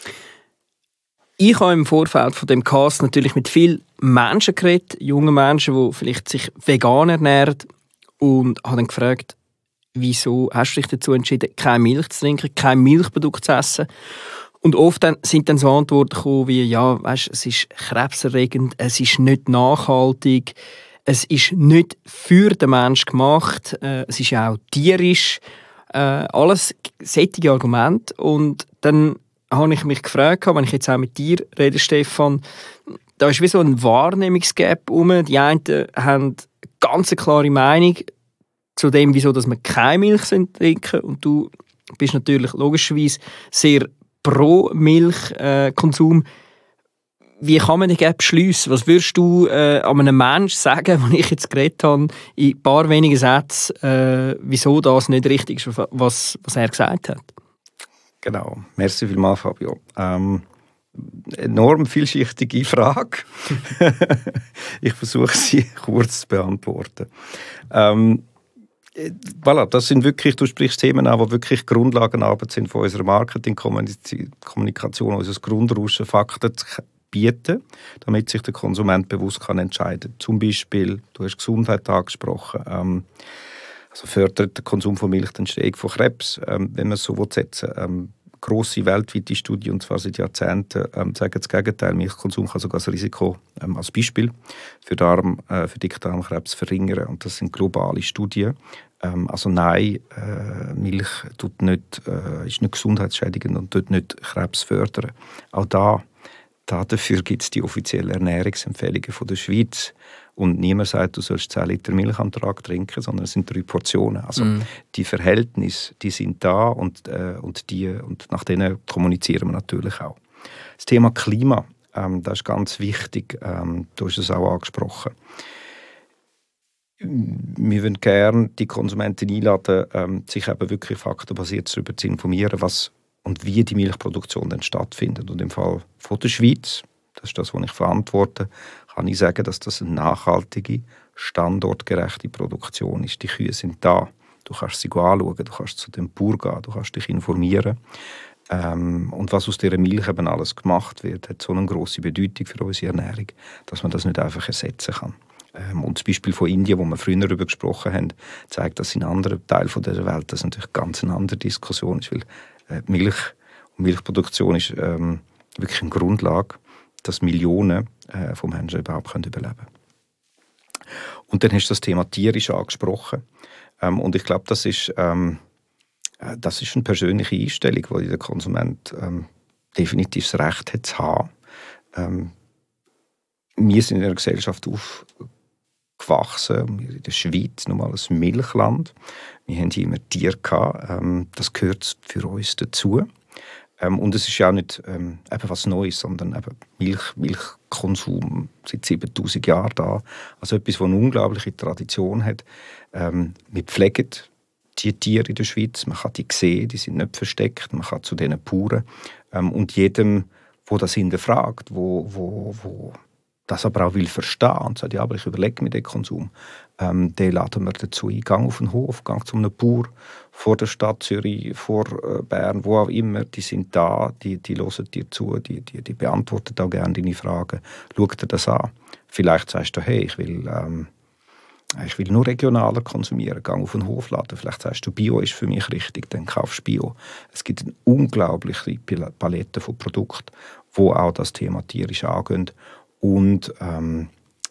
Ich habe im Vorfeld von dem Cast natürlich mit vielen Menschen geredet, jungen Menschen, die vielleicht sich vegan ernähren, und habe dann gefragt, wieso hast du dich dazu entschieden, keine Milch zu trinken, kein Milchprodukt zu essen? Und oft dann sind dann so Antworten gekommen wie, ja, weißt, es ist krebserregend, es ist nicht nachhaltig, es ist nicht für den Menschen gemacht, äh, es ist auch tierisch, äh, alles solche Argumente. Und dann habe ich mich gefragt, wenn ich jetzt auch mit dir rede, Stefan, da ist wie so ein Wahrnehmungsgap rum. Die einen haben ganz eine klare Meinung zu dem, wieso dass wir keine Milch trinken, und du bist natürlich logischerweise sehr pro Milchkonsum. Wie kann man den Gap schliessen? Was würdest du äh, an einem Menschen sagen, den ich jetzt geredet habe, in ein paar wenigen Sätzen, äh, wieso das nicht richtig ist, was, was er gesagt hat? Genau. Merci vielmals, Fabio. Ähm, enorm vielschichtige Frage. Ich versuche, sie kurz zu beantworten. Ähm, Voilà, das sind wirklich, du sprichst Themen an, die wirklich Grundlagenarbeit sind von unserer Marketingkommunikation, unseres Grundrauschen, Fakten zu bieten, damit sich der Konsument bewusst kann entscheiden kann. Zum Beispiel, du hast Gesundheit angesprochen, ähm, also fördert der Konsum von Milch die Entstehung von Krebs, ähm, wenn man es so setzen will. Ähm, grosse weltweite Studien, und zwar seit Jahrzehnten, ähm, sagen das Gegenteil. Milchkonsum kann sogar das Risiko ähm, als Beispiel für, Darm, äh, für Dickdarmkrebs verringern. Und das sind globale Studien. Ähm, also nein, äh, Milch tut nicht, äh, ist nicht gesundheitsschädigend und tut nicht Krebs fördern. Auch da, da dafür gibt es die offiziellen Ernährungsempfehlungen von der Schweiz. Und niemand sagt, du sollst zehn Liter Milch am Tag trinken, sondern es sind drei Portionen. Also mm. die Verhältnisse, die sind da, und, äh, und, die, und nach denen kommunizieren wir natürlich auch. Das Thema Klima, ähm, das ist ganz wichtig. Ähm, du hast es auch angesprochen. Wir würden gerne die Konsumenten einladen, ähm, sich eben wirklich faktenbasiert darüber zu informieren, was und wie die Milchproduktion dann stattfindet. Und im Fall von der Schweiz, das ist das, was ich verantworte, kann ich sagen, dass das eine nachhaltige, standortgerechte Produktion ist. Die Kühe sind da. Du kannst sie anschauen, du kannst zu dem Bauer gehen, du kannst dich informieren. Ähm, und was aus dieser Milch eben alles gemacht wird, hat so eine grosse Bedeutung für unsere Ernährung, dass man das nicht einfach ersetzen kann. Ähm, und das Beispiel von Indien, wo wir früher darüber gesprochen haben, zeigt, dass in anderen Teilen dieser Welt das natürlich ganz eine andere Diskussion ist, weil äh, Milch und Milchproduktion ist ähm, wirklich eine Grundlage, dass Millionen äh, von Menschen überhaupt können überleben können. Und dann hast du das Thema tierisch angesprochen. Ähm, und ich glaube, das ist, ähm, das ist eine persönliche Einstellung, die der Konsument ähm, definitiv das Recht hat zu haben. Ähm, wir sind in einer Gesellschaft aufgewachsen, wir in der Schweiz, nochmal ein Milchland. Wir haben hier immer Tiere gehabt. Ähm, das gehört für uns dazu. Ähm, und es ist ja auch nicht ähm, eben was Neues, sondern eben Milch, Milchkonsum seit siebentausend Jahren da. Also etwas, das eine unglaubliche Tradition hat. Ähm, wir pflegen die Tiere in der Schweiz, man kann die sehen, die sind nicht versteckt, man kann zu denen Bauern. Ähm, und jedem, der das hinterfragt, wo, wo, wo das aber auch will verstehen und sagt, ja, aber ich überlege mir den Konsum, ähm, den laden wir dazu ein. Gang auf den Hof, gang zu einem Bauer vor der Stadt Zürich, vor äh, Bern, wo auch immer, die sind da, die, die hören dir zu, die, die, die beantworten auch gerne deine Fragen. Schau dir das an. Vielleicht sagst du, hey, ich will, ähm, ich will nur regionaler konsumieren, gang auf den Hof laden. Vielleicht sagst du, Bio ist für mich richtig, dann kaufst du Bio. Es gibt eine unglaubliche Palette von Produkten, wo auch das Thema tierisch angehen. Und ähm,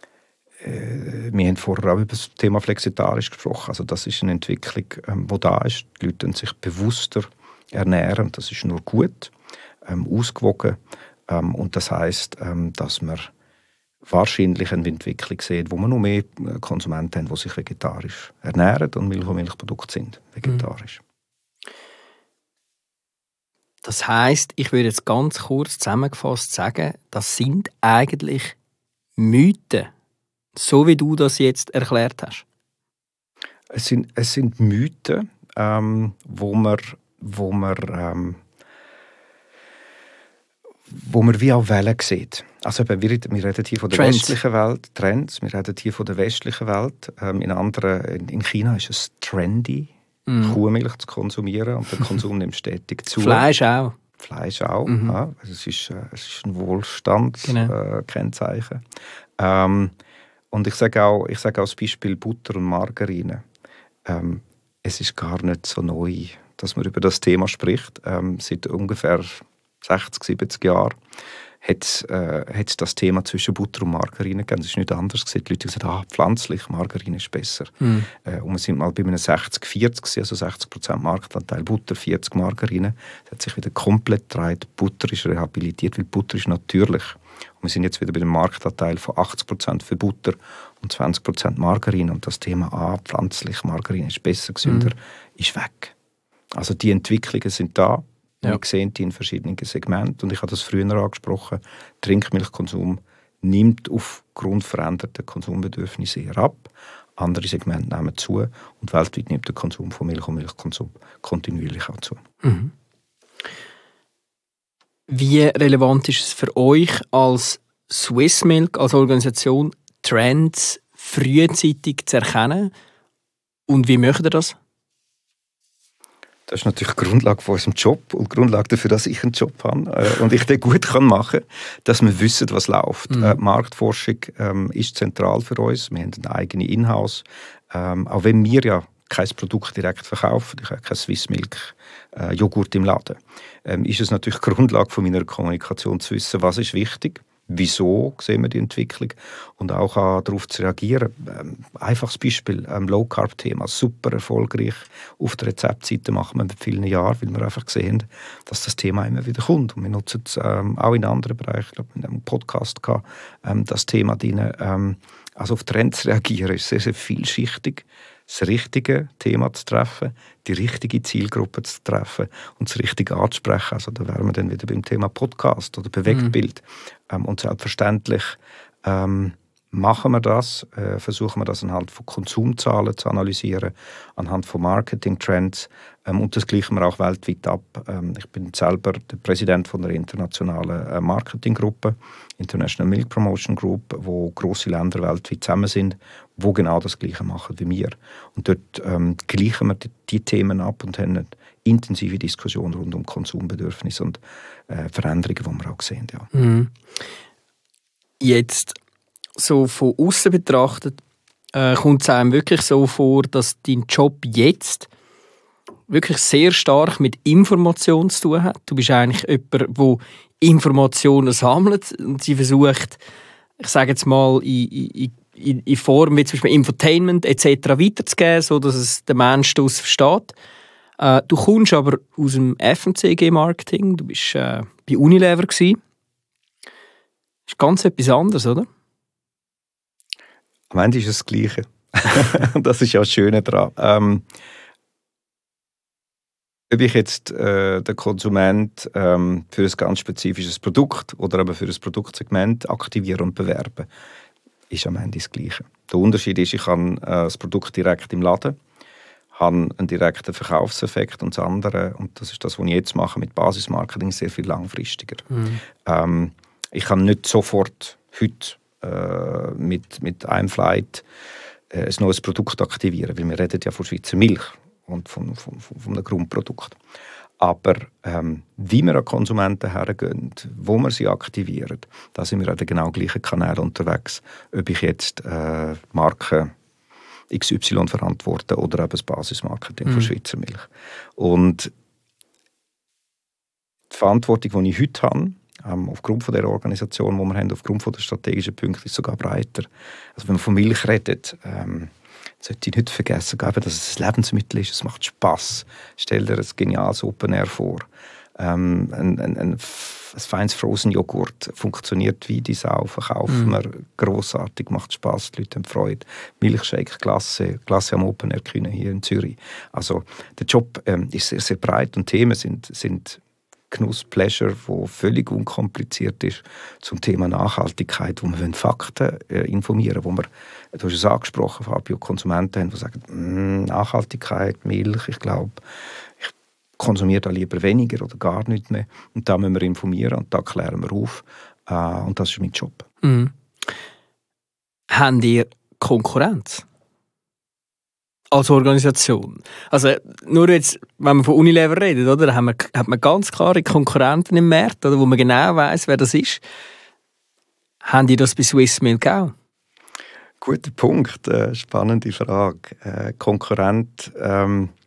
äh, wir haben vorher auch über das Thema flexitarisch gesprochen. Also das ist eine Entwicklung, ähm, die da ist. Die Leute sich bewusster ernähren. Das ist nur gut, ähm, ausgewogen. Ähm, und das heisst, ähm, dass wir wahrscheinlich eine Entwicklung sehen, wo wir noch mehr Konsumenten haben, die sich vegetarisch ernähren und Milch- und Milchprodukte sind vegetarisch. Das heisst, ich würde jetzt ganz kurz zusammengefasst sagen, das sind eigentlich Mythen, so wie du das jetzt erklärt hast. Es sind, es sind Mythen, ähm, wo man, wo man, ähm, wo man wie auch Wellen sieht. Also wir, wir reden hier von der Trends. westlichen Welt, Trends, wir reden hier von der westlichen Welt. Ähm, in, anderen, in, in China ist es trendy, mm. Kuhmilch zu konsumieren und der Konsum nimmt stetig zu. Fleisch auch. Fleisch auch, mhm. ja. Also es, ist, äh, es ist ein Wohlstandskennzeichen. Genau. Ähm, und ich sage auch, ich sage auch das Beispiel Butter und Margarine. Ähm, es ist gar nicht so neu, dass man über das Thema spricht. Ähm, seit ungefähr sechzig, siebzig Jahren hat es äh, das Thema zwischen Butter und Margarine gegeben. Das ist nicht anders. Die Leute haben gesagt, ah, pflanzlich, Margarine ist besser. Mm. Äh, und wir sind mal bei einem sechzig vierzig, also sechzig Prozent Marktanteil Butter, vierzig Margarine. Das hat sich wieder komplett gedreht. Butter ist rehabilitiert, weil Butter ist natürlich. Und wir sind jetzt wieder bei einem Marktanteil von achtzig Prozent für Butter und zwanzig Prozent Margarine. Und das Thema, ah, pflanzlich, Margarine ist besser, gesünder, mm. ist weg. Also die Entwicklungen sind da. Ja. Wir sehen die in verschiedenen Segmenten. Und ich habe das früher angesprochen. Trinkmilchkonsum nimmt aufgrund veränderter Konsumbedürfnisse eher ab. Andere Segmente nehmen zu. Und weltweit nimmt der Konsum von Milch und Milchkonsum kontinuierlich auch zu. Mhm. Wie relevant ist es für euch als Swiss Milk, als Organisation, Trends frühzeitig zu erkennen? Und wie möchtet ihr das? Das ist natürlich die Grundlage von unserem Job und die Grundlage dafür, dass ich einen Job habe äh, und ich den gut machen kann, dass wir wissen, was läuft. Mhm. Äh, Marktforschung ähm, ist zentral für uns. Wir haben eine eigene Inhouse. Ähm, auch wenn wir ja kein Produkt direkt verkaufen, ich habe kein Swiss Milk äh, Joghurt im Laden, ähm, ist es natürlich die Grundlage von meiner Kommunikation zu wissen, was ist wichtig. Wieso sehen wir die Entwicklung und auch darauf zu reagieren. Ähm, einfaches Beispiel, ähm, Low-Carb-Thema, super erfolgreich. Auf der Rezeptseite machen wir seit vielen Jahren, weil wir einfach sehen, dass das Thema immer wieder kommt. Und wir nutzen es ähm, auch in anderen Bereichen. Ich glaube, in einem Podcast gehabt, ähm, das Thema drin. Ähm, also auf Trends reagieren ist sehr, sehr vielschichtig. Das richtige Thema zu treffen, die richtige Zielgruppe zu treffen und das Richtige anzusprechen. Also da wären wir dann wieder beim Thema Podcast oder Bewegtbild. Mhm. Ähm, und selbstverständlich ähm, machen wir das, äh, versuchen wir das anhand von Konsumzahlen zu analysieren, anhand von Marketing-Trends ähm, und das gleichen wir auch weltweit ab. Ähm, ich bin selber der Präsident von der internationalen äh, Marketinggruppe, International Milk Promotion Group, wo grosse Länder weltweit zusammen sind, wo genau das Gleiche machen wie wir. Und dort ähm, gleichen wir die, die Themen ab und haben eine intensive Diskussion rund um Konsumbedürfnisse und äh, Veränderungen, die wir auch sehen. Ja. Mhm. Jetzt so von außen betrachtet, äh, kommt es einem wirklich so vor, dass dein Job jetzt wirklich sehr stark mit Information zu tun hat. Du bist eigentlich jemand, der Informationen sammelt und sie versucht, ich sage jetzt mal, in, in, in Form wie zum Beispiel Infotainment et cetera weiterzugeben, sodass es der Mensch daraus versteht. Äh, du kommst aber aus dem F M C G-Marketing, du bist äh, bei Unilever gewesen. Das ist ganz etwas anderes, oder? Am Ende ist es das Gleiche. Das ist ja das Schöne daran. Ähm, ob ich jetzt äh, den Konsument ähm, für ein ganz spezifisches Produkt oder aber für ein Produktsegment aktiviere und bewerbe, ist am Ende das Gleiche. Der Unterschied ist, ich habe äh, das Produkt direkt im Laden, habe einen direkten Verkaufseffekt und das andere, und das ist das, was ich jetzt mache mit Basismarketing, sehr viel langfristiger. Mhm. Ähm, ich kann nicht sofort heute äh, mit, mit einem Flight äh, ein neues Produkt aktivieren, weil wir reden ja von Schweizer Milch und von, von, von, von einem Grundprodukt. Aber ähm, wie wir an Konsumenten hergehen, wo wir sie aktivieren, da sind wir an den genau gleichen Kanälen unterwegs. Ob ich jetzt äh, Marken X Y verantworte oder eben das Basismarketing mhm. von Schweizer Milch. Und die Verantwortung, die ich heute habe, ähm, aufgrund von der Organisation, die wir haben, aufgrund von der strategischen Punkte, ist sogar breiter. Also wenn man von Milch redet, ähm, sollte ich nicht vergessen, dass es ein Lebensmittel ist. Es macht Spass. Stell dir ein geniales Open Air vor. Ähm, ein, ein, ein, ein feines Frozen Joghurt funktioniert wie die Sau, verkaufen mm. wir grossartig, macht Spass, die Leute haben Freude. Milchshake, Glasse, Glasse am Open Air Kühne hier in Zürich. Also der Job ähm, ist sehr, sehr breit und Themen sind, sind Genuss, Pleasure, wo völlig unkompliziert ist zum Thema Nachhaltigkeit, wo wir Fakten äh, informieren, wo wir, du hast es angesprochen, Fabio, Konsumenten haben, die sagen, Nachhaltigkeit, Milch, ich glaube, ich konsumiere da lieber weniger oder gar nicht mehr. Und da müssen wir informieren und da klären wir auf. Äh, und das ist mein Job. Mhm. Habt ihr Konkurrenz? Als Organisation. Also nur jetzt, wenn man von Unilever redet, oder, haben wir, hat man ganz klare Konkurrenten im Markt, oder, wo man genau weiss, wer das ist. Haben die das bei Swiss Milk auch? Guter Punkt, äh, spannende Frage. Äh, Konkurrent, ähm,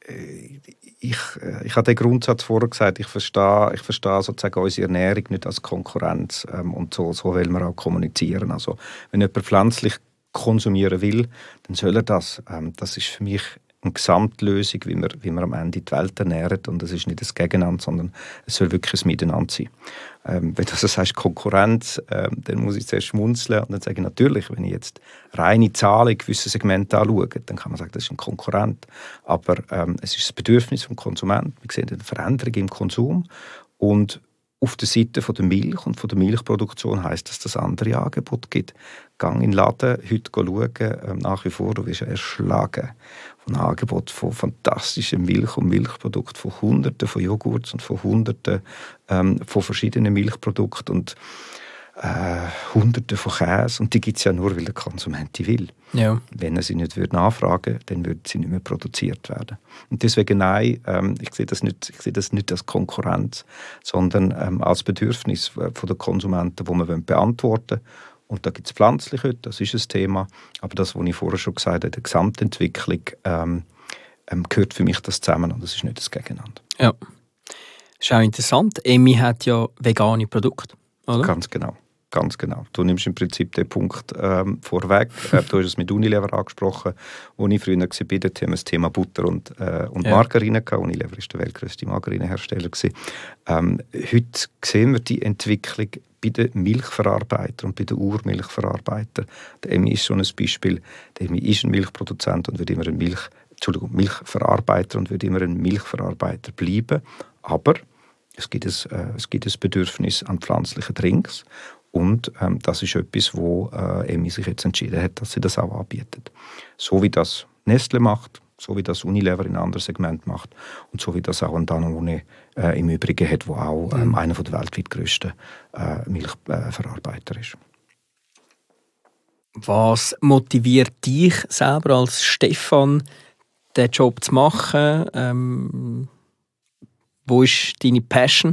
ich, ich habe den Grundsatz vorher gesagt, ich verstehe, ich verstehe sozusagen unsere Ernährung nicht als Konkurrenz ähm, und so, so wollen wir auch kommunizieren. Also wenn jemand pflanzlich konsumieren will, dann soll er das. Ähm, das ist für mich eine Gesamtlösung, wie wir, wie wir am Ende die Welt ernähren. Und das ist nicht das Gegeneinander, sondern es soll wirklich ein Miteinander sein. Ähm, wenn du also sagst Konkurrenz, ähm, dann muss ich zuerst schmunzeln und dann sage ich natürlich, wenn ich jetzt reine Zahlen in gewissen Segmenten anschaue, dann kann man sagen, das ist ein Konkurrent. Aber ähm, es ist das Bedürfnis des Konsumenten. Wir sehen eine Veränderung im Konsum und auf der Seite von der Milch und von der Milchproduktion heisst das, dass es andere Angebote gibt. Gang in den Laden, heute schauen, ähm, nach wie vor, du wirst erschlagen von Angeboten von fantastischen Milch- und Milchprodukten, von Hunderten von Joghurts und von Hunderten ähm, von verschiedenen Milchprodukten und äh, Hunderte von Käse. Und die gibt es ja nur, weil der Konsument die will. Ja. Wenn er sie nicht würde nachfragen würde, dann würden sie nicht mehr produziert werden. Und deswegen nein, ähm, ich sehe das nicht, ich sehe das nicht als Konkurrenz, sondern ähm, als Bedürfnis von den Konsumenten, das wir beantworten wollen. Und da gibt es pflanzlich heute, das ist ein Thema. Aber das, was ich vorher schon gesagt habe, die Gesamtentwicklung, ähm, ähm, gehört für mich das zusammen und das ist nicht das Gegeneinander. Ja, das ist auch interessant. Emmi hat ja vegane Produkte, oder? Ganz genau. Ganz genau. Du nimmst im Prinzip den Punkt ähm, vorweg. Äh, du hast es mit Unilever angesprochen. Als ich früher war, haben wir das Thema Butter und, äh, und ja. Margarine gehabt. Unilever war der weltgrößte Margarinehersteller. Ähm, heute sehen wir die Entwicklung bei den Milchverarbeitern und bei den Urmilchverarbeitern. Der Emmi ist schon ein Beispiel. Der Emmi ist ein Milchproduzent und wird immer ein Milch, Entschuldigung, Milchverarbeiter und wird immer ein Milchverarbeiter bleiben. Aber es gibt ein, äh, es gibt ein Bedürfnis an pflanzlichen Drinks. Und ähm, das ist etwas, wo äh, Emmi sich jetzt entschieden hat, dass sie das auch anbietet. So wie das Nestle macht, so wie das Unilever in einem anderen Segment macht und so wie das auch ein Danone äh, im Übrigen hat, wo auch ähm, mhm. einer der weltweit grössten äh, Milchverarbeiter äh, ist. Was motiviert dich selber als Stefan, diesen Job zu machen? Ähm, wo ist deine Passion?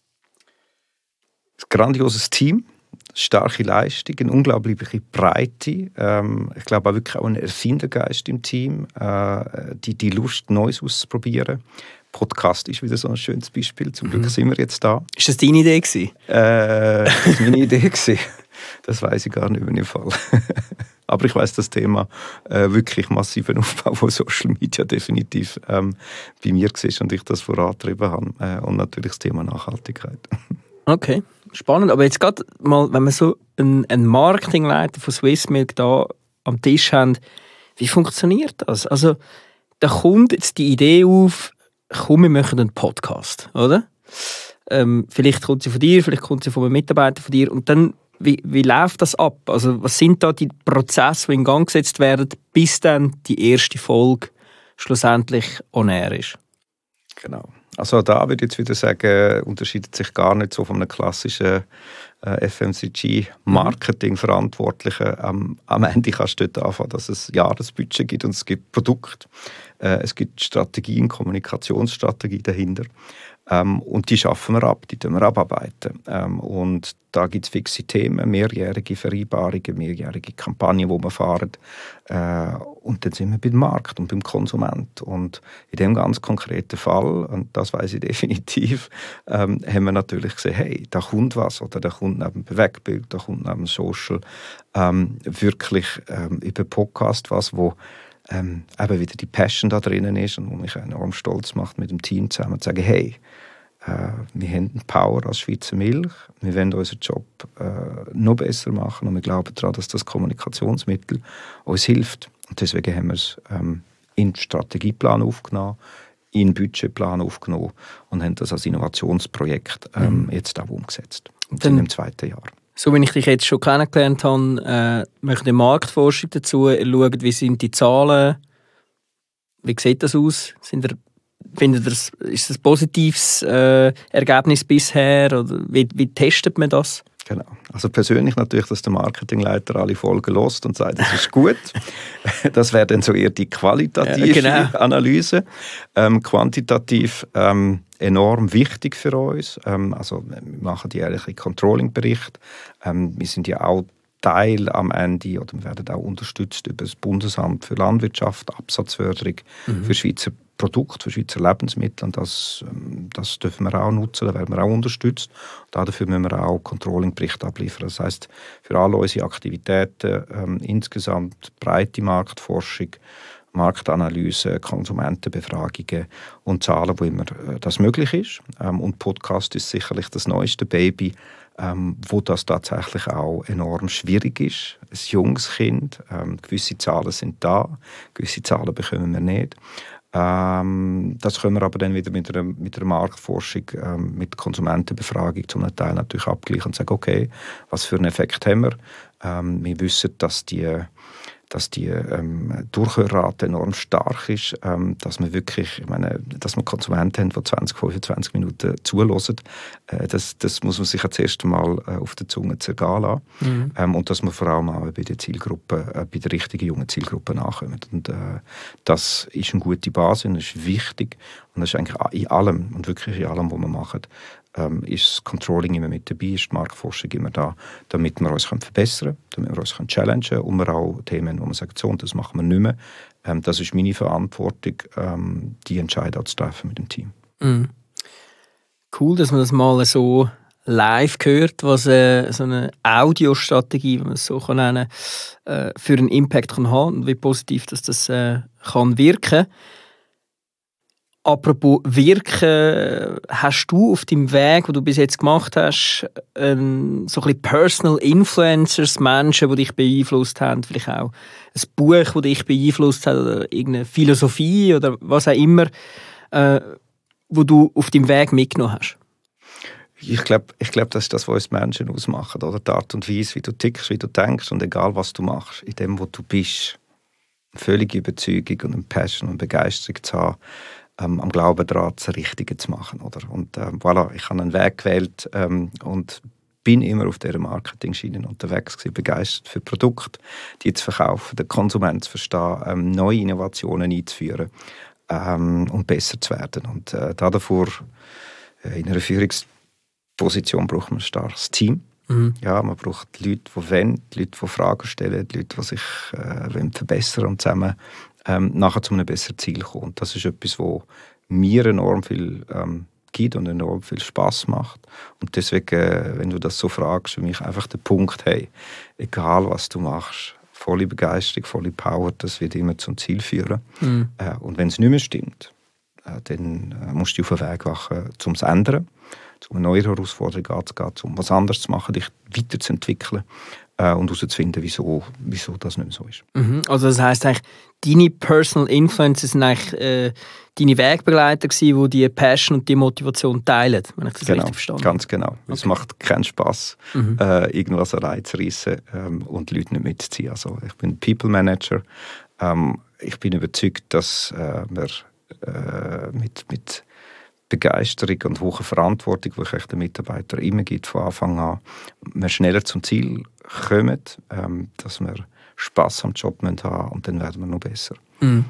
Ein grandioses Team. Starke Leistung, eine unglaubliche Breite. Ähm, ich glaube auch wirklich auch ein Erfindergeist im Team. Äh, die, die Lust, Neues auszuprobieren. Podcast ist wieder so ein schönes Beispiel. Zum Glück mhm. sind wir jetzt da. Ist das deine Idee gewesen? Äh, das war meine Idee gewesen. Das weiss ich gar nicht über den Fall. Aber ich weiss das Thema äh, wirklich massiven Aufbau von Social Media definitiv ähm, bei mir war und ich das vorangetrieben habe. Äh, und natürlich das Thema Nachhaltigkeit. Okay, spannend. Aber jetzt gerade mal, wenn wir so einen, einen Marketingleiter von Swissmilk da am Tisch haben, wie funktioniert das? Also, da kommt jetzt die Idee auf, komm, wir machen einen Podcast, oder? Ähm, vielleicht kommt sie von dir, vielleicht kommt sie von einem Mitarbeiter von dir. Und dann, wie, wie läuft das ab? Also, was sind da die Prozesse, die in Gang gesetzt werden, bis dann die erste Folge schlussendlich on air ist? Genau. Also da würde ich jetzt wieder sagen, unterscheidet sich gar nicht so von einem klassischen äh, F M C G-Marketing-Verantwortlichen. Ähm, am Ende kannst du dort anfangen, dass es Jahresbudget gibt und es gibt Produkte, äh, es gibt Strategien, Kommunikationsstrategie dahinter. Ähm, und die schaffen wir ab, die tun wir abarbeiten. Ähm, und da gibt es fixe Themen, mehrjährige Vereinbarungen, mehrjährige Kampagnen, die wir fahren. Äh, und dann sind wir beim Markt und beim Konsument. Und in dem ganz konkreten Fall, und das weiss ich definitiv, ähm, haben wir natürlich gesehen, hey, da kommt was, oder da kommt neben Bewegtbild, da kommt neben Social ähm, wirklich ähm, über Podcast was, wo Ähm, eben wieder die Passion da drinnen ist und wo mich enorm stolz macht, mit dem Team zusammen zu sagen, hey, äh, wir haben eine Power als Schweizer Milch, wir wollen unseren Job äh, noch besser machen und wir glauben daran, dass das Kommunikationsmittel uns hilft. Und deswegen haben wir es ähm, in den Strategieplan aufgenommen, in den Budgetplan aufgenommen und haben das als Innovationsprojekt ähm, mhm. jetzt auch umgesetzt. Und sind im zweiten Jahr. So wie ich dich jetzt schon kennengelernt habe, äh, möchte ich Marktforschung dazu schauen, wie sind die Zahlen, wie sieht das aus? Sind ihr, findet ihr, ist das ein positives äh, Ergebnis bisher? Oder wie, wie testet man das? Genau. Also persönlich natürlich, dass der Marketingleiter alle Folgen hört und sagt, das ist gut. Das wäre dann so eher die qualitative ja, genau. Analyse. Ähm, quantitativ ähm, enorm wichtig für uns. Ähm, also wir machen die jährlichen Controlling-Bericht. Ähm, wir sind ja auch Teil am Ende, oder wir werden auch unterstützt über das Bundesamt für Landwirtschaft, Absatzförderung mhm. für Schweizer Produkte, für Schweizer Lebensmittel. Und das, ähm, das dürfen wir auch nutzen, da werden wir auch unterstützt. Und dafür müssen wir auch Controlling-Berichte abliefern. Das heisst, für alle unsere Aktivitäten ähm, insgesamt breite Marktforschung, Marktanalyse, Konsumentenbefragungen und Zahlen, wo immer äh, das möglich ist. Ähm, und Podcast ist sicherlich das neueste Baby, ähm, wo das tatsächlich auch enorm schwierig ist. Ein junges Kind, ähm, gewisse Zahlen sind da, gewisse Zahlen bekommen wir nicht. Ähm, das können wir aber dann wieder mit einer, mit einer Marktforschung, ähm, mit Konsumentenbefragung zum Teil natürlich abgleichen und sagen, okay, was für einen Effekt haben wir? Ähm, wir wissen, dass die dass die ähm, Durchhörrate enorm stark ist, ähm, dass man wirklich, ich meine, dass man Konsumenten haben, die zwanzig, fünfundzwanzig Minuten zuhören, äh, das, das muss man sich das erste Mal äh, auf der Zunge zergehen lassen. Mhm. Ähm, und dass man vor allem auch bei der Zielgruppe, äh, bei der richtigen jungen Zielgruppe nachkommt. Und äh, das ist eine gute Basis und das ist wichtig. Und das ist eigentlich in allem, und wirklich in allem, was wir machen, Ähm, ist das Controlling immer mit dabei, ist die Marktforschung immer da, damit wir uns verbessern können, damit wir uns challengen können und wir auch Themen, wo man sagt, so, das machen wir nicht mehr. Ähm, das ist meine Verantwortung, ähm, die Entscheidung zu treffen mit dem Team. Mm. Cool, dass man das mal so live hört, was äh, so eine Audiostrategie, wenn man es so kann nennen, äh, für einen Impact kann haben und wie positiv dass das äh, kann wirken. Apropos wirken, hast du auf deinem Weg, den du bis jetzt gemacht hast, ähm, so ein bisschen Personal Influencers, Menschen, die dich beeinflusst haben, vielleicht auch ein Buch, das dich beeinflusst hat, oder irgendeine Philosophie oder was auch immer, äh, wo du auf deinem Weg mitgenommen hast? Ich glaube, ich glaub, das ist das, was uns Menschen ausmachen, oder? Die Art und Weise, wie du tickst, wie du denkst und egal, was du machst, in dem, wo du bist, eine völlige Überzeugung und eine Passion und Begeisterung zu haben, Ähm, am Glauben daran, das Richtige zu machen. Oder? Und ähm, voilà, ich habe einen Weg gewählt ähm, und bin immer auf dieser Marketing-Schiene unterwegs gewesen, begeistert für Produkte, die zu verkaufen, den Konsumenten zu verstehen, ähm, neue Innovationen einzuführen ähm, und besser zu werden. Und äh, davor äh, in einer Führungsposition braucht man ein starkes Team. Mhm. Ja, man braucht Leute, die wollen, Leute, die Fragen stellen, Leute, die sich äh, wollen verbessern und zusammen ähm, nachher zu einem besseren Ziel kommen. Und das ist etwas, was mir enorm viel ähm, gibt und enorm viel Spass macht. Und deswegen, äh, wenn du das so fragst, für mich einfach der Punkt, hey, egal was du machst, volle Begeisterung, volle Power, das wird immer zum Ziel führen. Mhm. Äh, und wenn es nicht mehr stimmt, äh, dann äh, musst du auf den Weg wachen, um es zu ändern, um eine neue Herausforderung anzugehen, um was anderes zu machen, dich weiterzuentwickeln äh, und herauszufinden, wieso, wieso das nicht mehr so ist. Mhm. Also das heisst eigentlich, deine Personal Influences sind eigentlich äh, deine Wegbegleiter gewesen, die die Passion und die Motivation teilen, wenn ich das genau, richtig verstanden habe. Ganz genau. Okay. Es macht keinen Spass, mhm. äh, irgendwas reinzureissen ähm, und die Leute nicht mitzuziehen. Also ich bin People Manager. Ähm, ich bin überzeugt, dass äh, wir äh, mit, mit Begeisterung und hoher Verantwortung, die ich den Mitarbeitern immer gibt, von Anfang an, wir schneller zum Ziel kommen, ähm, dass wir Spass am Job haben müssen, und dann werden wir noch besser. Mhm.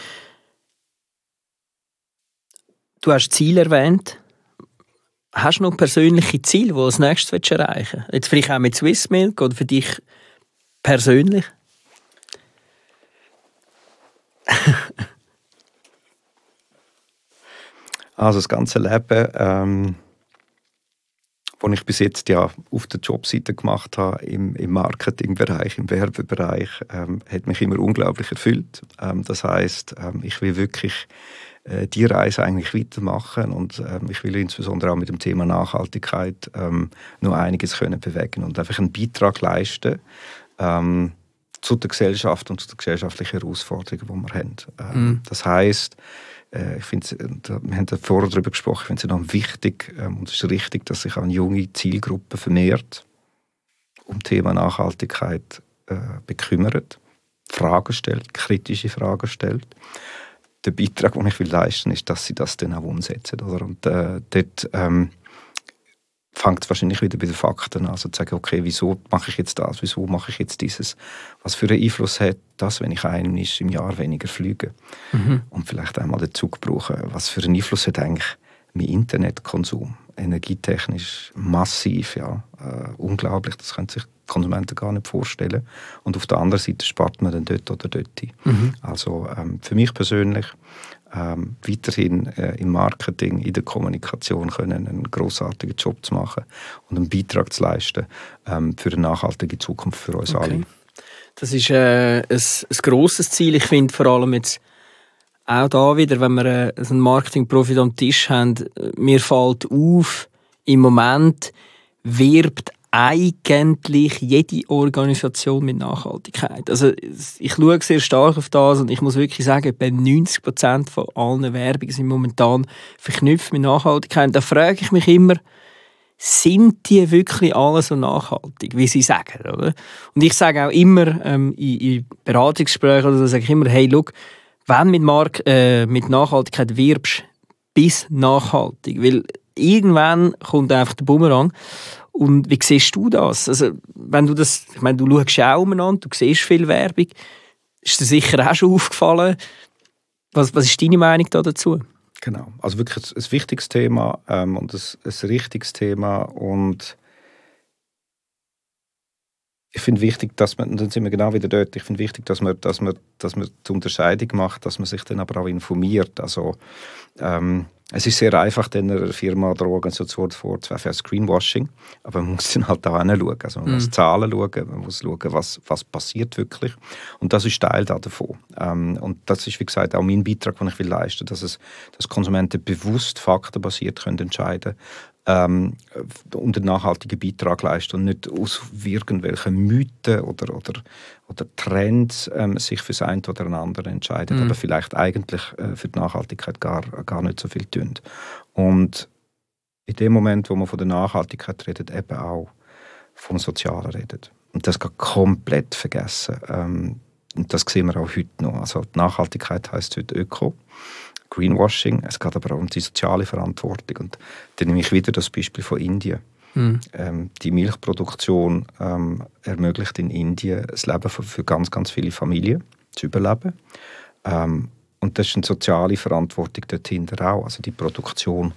Du hast Ziele erwähnt. Hast du noch persönliche Ziele, die du als nächstes erreichen willst? Jetzt vielleicht auch mit Swissmilk oder für dich persönlich? Also das ganze Leben, ähm, das ich bis jetzt ja auf der Jobseite gemacht habe, im, im Marketingbereich, im Werbebereich, ähm, hat mich immer unglaublich erfüllt. Ähm, das heisst, ähm, ich will wirklich äh, die Reise eigentlich weitermachen und ähm, ich will insbesondere auch mit dem Thema Nachhaltigkeit ähm, noch einiges können bewegen und einfach einen Beitrag leisten ähm, zu der Gesellschaft und zu den gesellschaftlichen Herausforderungen, die wir haben. Ähm, mhm. Das heisst, Ich finde, wir haben vorher darüber gesprochen, ich finde es enorm wichtig ähm, und es ist richtig, dass sich auch eine junge Zielgruppe vermehrt um das Thema Nachhaltigkeit äh, bekümmert, Fragen stellt, kritische Fragen stellt. Der Beitrag, den ich will leisten will, ist, dass sie das dann auch umsetzen. Oder? Und äh, dort ähm, fängt es wahrscheinlich wieder bei den Fakten an, also zu sagen, okay, wieso mache ich jetzt das, wieso mache ich jetzt dieses, was für einen Einfluss hat das, wenn ich einmal im Jahr weniger fliege mhm. und vielleicht einmal den Zug brauche, was für einen Einfluss hat eigentlich mein Internetkonsum, energietechnisch massiv, ja, äh, unglaublich, das können sich die Konsumenten gar nicht vorstellen und auf der anderen Seite spart man dann dort oder dort. Mhm. Also ähm, für mich persönlich ähm, weiterhin äh, im Marketing, in der Kommunikation können einen grossartigen Job zu machen und einen Beitrag zu leisten ähm, für eine nachhaltige Zukunft für uns Okay. alle. Das ist äh, ein, ein grosses Ziel. Ich finde vor allem jetzt auch da wieder, wenn wir äh, einen Marketingprofi am Tisch haben, mir fällt auf, im Moment wirbt eigentlich jede Organisation mit Nachhaltigkeit. Also ich schaue sehr stark auf das und ich muss wirklich sagen, etwa neunzig Prozent von allen Werbungen sind momentan verknüpft mit Nachhaltigkeit. Da frage ich mich immer, sind die wirklich alle so nachhaltig, wie sie sagen, oder? Und ich sage auch immer ähm, in, in Beratungsgesprächen oder so, sage ich immer, hey, schau, wenn du mit, Mark, äh, mit Nachhaltigkeit wirbst, bis nachhaltig, weil irgendwann kommt einfach der Bumerang. Und wie siehst du das? Also, wenn du das, ich meine, du schaust ja auch umeinander, du siehst viel Werbung, ist dir sicher auch schon aufgefallen. Was, was ist deine Meinung da dazu? Genau, also wirklich ein, ein wichtiges Thema ähm, und ein, ein richtiges Thema und ich finde wichtig, dass man, und dann sind wir genau wieder dort, ich finde wichtig, dass man, dass man, dass man die Unterscheidung macht, dass man sich dann aber auch informiert. Also ähm, es ist sehr einfach, dann einer Firma oder Organisation vorzuwerfen, als Greenwashing, aber man muss dann halt da hinschauen. Also man mm. muss Zahlen schauen, man muss schauen, was, was passiert wirklich. Und das ist Teil davon. Ähm, und das ist, wie gesagt, auch mein Beitrag, den ich will leisten, dass, es, dass Konsumenten bewusst faktenbasiert können entscheiden ähm, und einen nachhaltigen Beitrag leisten und nicht aus irgendwelchen Mythen oder, oder, oder Trends ähm, sich für das eine oder das andere entscheiden, mm. aber vielleicht eigentlich äh, für die Nachhaltigkeit gar, gar nicht so viel tun. Und in dem Moment, wo man von der Nachhaltigkeit redet, eben auch vom Sozialen redet. Und das geht komplett vergessen. Ähm, und das sehen wir auch heute noch. Also die Nachhaltigkeit heisst heute Öko, Greenwashing. Es geht aber auch um die soziale Verantwortung. Und dann nehme ich wieder das Beispiel von Indien. Mhm. Ähm, die Milchproduktion ähm, ermöglicht in Indien das Leben für, für ganz, ganz viele Familien zu überleben. Ähm, und das ist eine soziale Verantwortung dahinter auch. Also die Produktion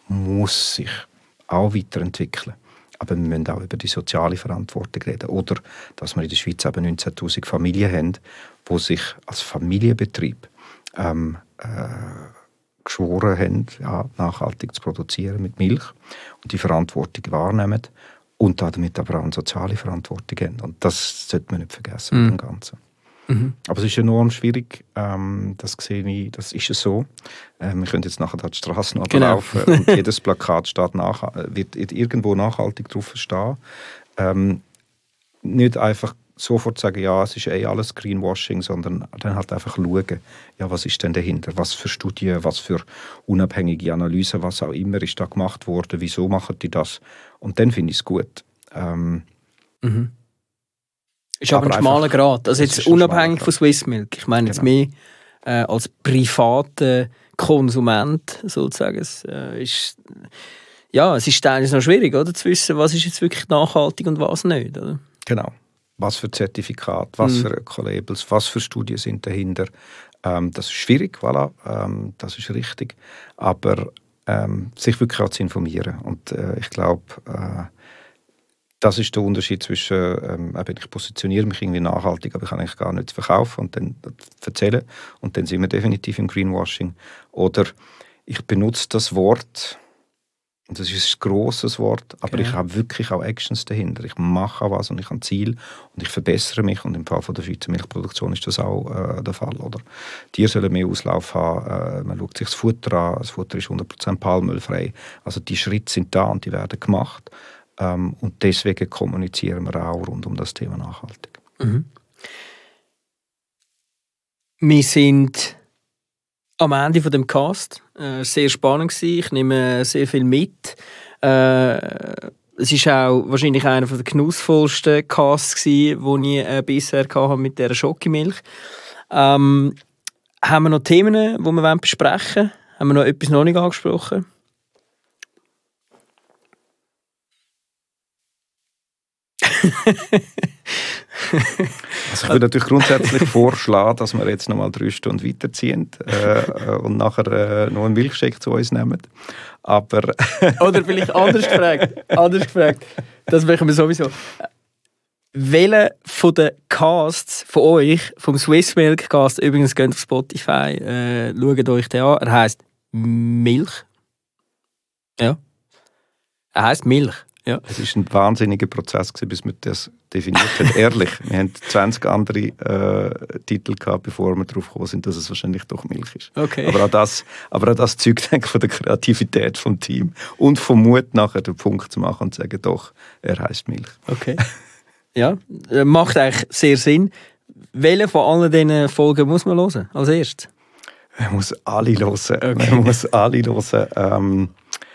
muss sich auch weiterentwickeln. Aber wir müssen auch über die soziale Verantwortung reden. Oder dass wir in der Schweiz eben neunzehntausend Familien haben, die sich als Familienbetrieb ähm, äh, geschworen haben, ja, nachhaltig zu produzieren mit Milch und die Verantwortung wahrnehmen und damit aber auch eine soziale Verantwortung haben. Und das sollte man nicht vergessen mhm. mit dem Ganzen. Mhm. Aber es ist enorm schwierig, ähm, das sehe ich, das ist es so. Ähm, wir können jetzt nachher da die Straße noch genau. laufen und jedes Plakat steht nach, wird irgendwo nachhaltig drauf stehen. Ähm, nicht einfach sofort sagen, ja, es ist eh alles Greenwashing, sondern dann halt einfach schauen, ja, was ist denn dahinter, was für Studien, was für unabhängige Analysen, was auch immer ist da gemacht worden, wieso machen die das? Und dann finde ich es gut. Ähm, mhm. Ist aber, aber ein schmaler Grad. Also jetzt unabhängig von Swissmilk. Ich meine jetzt genau. mehr äh, als privater Konsument sozusagen. Es, äh, ist, ja, es ist teilweise noch schwierig, oder, zu wissen, was ist jetzt wirklich nachhaltig und was nicht. Oder? Genau. Was für Zertifikate, was mhm. für Öko-Labels, was für Studien sind dahinter. Ähm, das ist schwierig, voilà, ähm, das ist richtig. Aber ähm, sich wirklich auch zu informieren. Und äh, ich glaube, äh, das ist der Unterschied zwischen, ähm, ich positioniere mich irgendwie nachhaltig, aber ich kann eigentlich gar nichts verkaufen und dann erzählen. Und dann sind wir definitiv im Greenwashing. Oder ich benutze das Wort, und das ist ein grosses Wort, aber okay. ich habe wirklich auch Actions dahinter. Ich mache auch was und ich habe ein Ziel und ich verbessere mich. Und im Fall von der Schweizer Milchproduktion ist das auch äh, der Fall. Oder? Die sollen mehr Auslauf haben. Äh, man schaut sich das Futter an. Das Futter ist hundert Prozent palmölfrei. Also die Schritte sind da und die werden gemacht. Ähm, und deswegen kommunizieren wir auch rund um das Thema nachhaltig. Mhm. Wir sind am Ende von dem Cast. Äh, sehr spannend gewesen. Ich nehme sehr viel mit. Äh, es ist auch wahrscheinlich einer der genussvollsten Casts gewesen, die ich äh, bisher hatte mit dieser Schokimilch. Ähm, haben wir noch Themen, die wir besprechen wollen? Haben wir noch etwas noch nicht angesprochen? Also ich würde natürlich grundsätzlich vorschlagen, dass wir jetzt noch mal drei Stunden weiterziehen äh, und nachher äh, noch einen Milchshake zu uns nehmen. Aber oder vielleicht anders gefragt, anders gefragt. Das machen wir sowieso. welcher von den Casts von euch, vom Swiss Milk Cast, übrigens geht auf Spotify, äh, schaut euch den an, er heisst Milch. Ja. Er heisst Milch. Ja. Es war ein wahnsinniger Prozess, bis wir das definiert haben. Ehrlich, wir hatten zwanzig andere äh, Titel gehabt, bevor wir darauf gekommen sind, dass es wahrscheinlich doch Milch ist. Okay. Aber auch das, aber auch das Zeug denke ich, von der Kreativität vom Team und vom Mut, nachher den Punkt zu machen und zu sagen, doch, er heisst Milch. Okay. Ja, macht eigentlich sehr Sinn. Welche von allen diesen Folgen muss man hören als erstes? Man muss alle hören. Okay. Man muss alle hören. Ähm,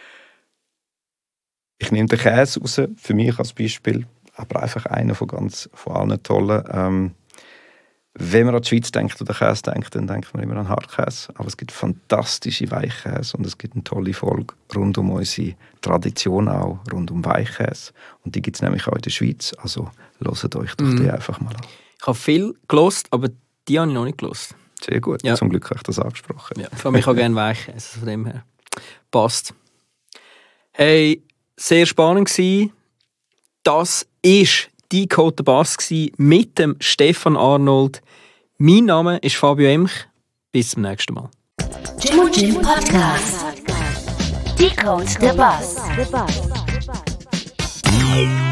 ich nehme den Käse raus, für mich als Beispiel, aber einfach einer von ganz von allen tollen. Ähm, wenn man an die Schweiz denkt oder Käse denkt, dann denkt man immer an Hartkäse. Aber es gibt fantastische Weichkäse und es gibt eine tolle Folge rund um unsere Tradition auch, rund um Weichkäse. Und die gibt es nämlich auch in der Schweiz. Also hört euch doch mm. die einfach mal an. Ich habe viel gelost, aber die habe ich noch nicht gelost. Sehr gut, ja. Zum Glück habe ich das angesprochen. Ja, von mir auch gerne Weichkäse, von dem her. Passt. Hey, sehr spannend gewesen. Das war Decode the Bus mit dem Stefan Arnold. Mein Name ist Fabio Emch. Bis zum nächsten Mal. Jim und Jim Podcast. Decode the Bus.